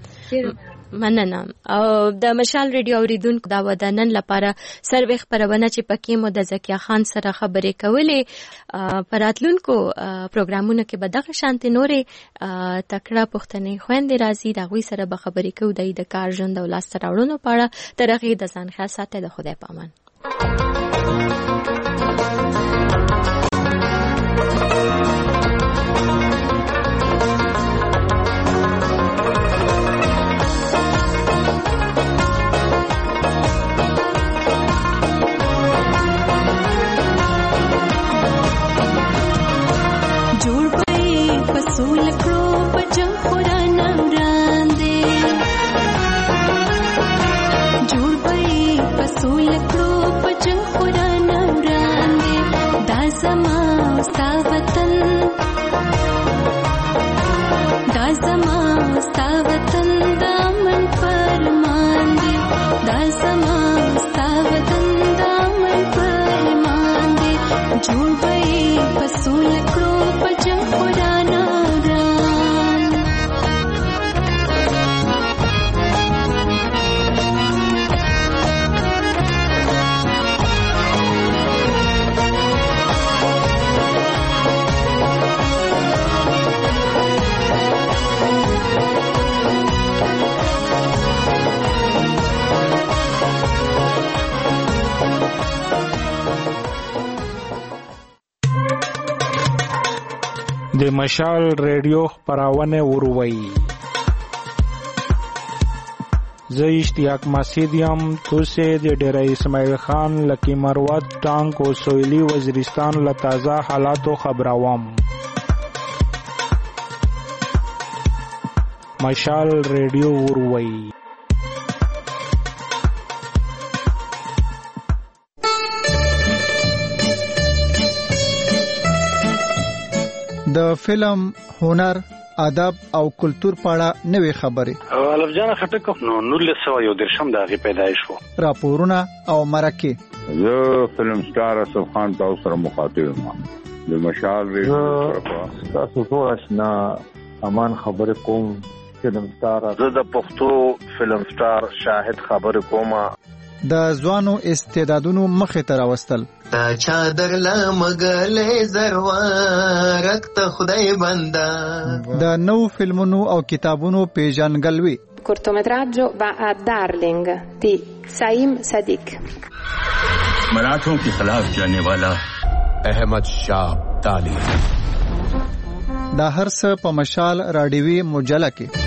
مننه. او د مشال ریډیو اوریدونکو دا ودانن لپاره سروې خبرونه چې پکې مو د زکیه خان سره خبرې کولې پراتلونکو پروګرامونو کې به دغه شانتي نورې تکړه پښتنې خويندې راځي دا غوي سره به خبرې کوو د کار ژوند او لاس راوړنو په اړه. تر هغه د ځان خیال ساتئ. د خدای په امان. پسول کړو بچو قران وړاندې جوړ پي پسول کړو بچو قران وړاندې دا زما ساوتن دامن فرمان دي دا زما ساوتن دامن فرمان دي جوړ پي پسول کړو بچو قران د مشال ریډیو خبرونه وروي. زه اشتیاق مسیدیم توسه د ډېر اسماعیل خان لکی مروت ټانک او سویلی وزیرستان له تازه حالاتو خبروم. مشال ریډیو وروي. د فلم، هنر، ادب او کلچر په اړه نوې خبرې. الف جان خټک نو 1913 د هغه پیدایش وو. راپورونه او مرکه. زه فلم سٹار اسف خان تاسو سره مخاطب یم. د مشال ریډیو تاسو ټول آشنا امان خبره کوم. فلم سٹار زه د پښتو فلم سٹار شاهد خبره کوم. د ځوانو استعدادونو مخې ته راوستل. تا چادر لا مګلې زروارک ته خدای بندا. د نو فلمونو او کتابونو پیژنګلوي. cortometraggio va a Darling di Saim Sadiq. मराठों के खिलाफ जाने वाला अहमद शाह अब्दाली. دا هر څه په مشال راډیوي مجله کې.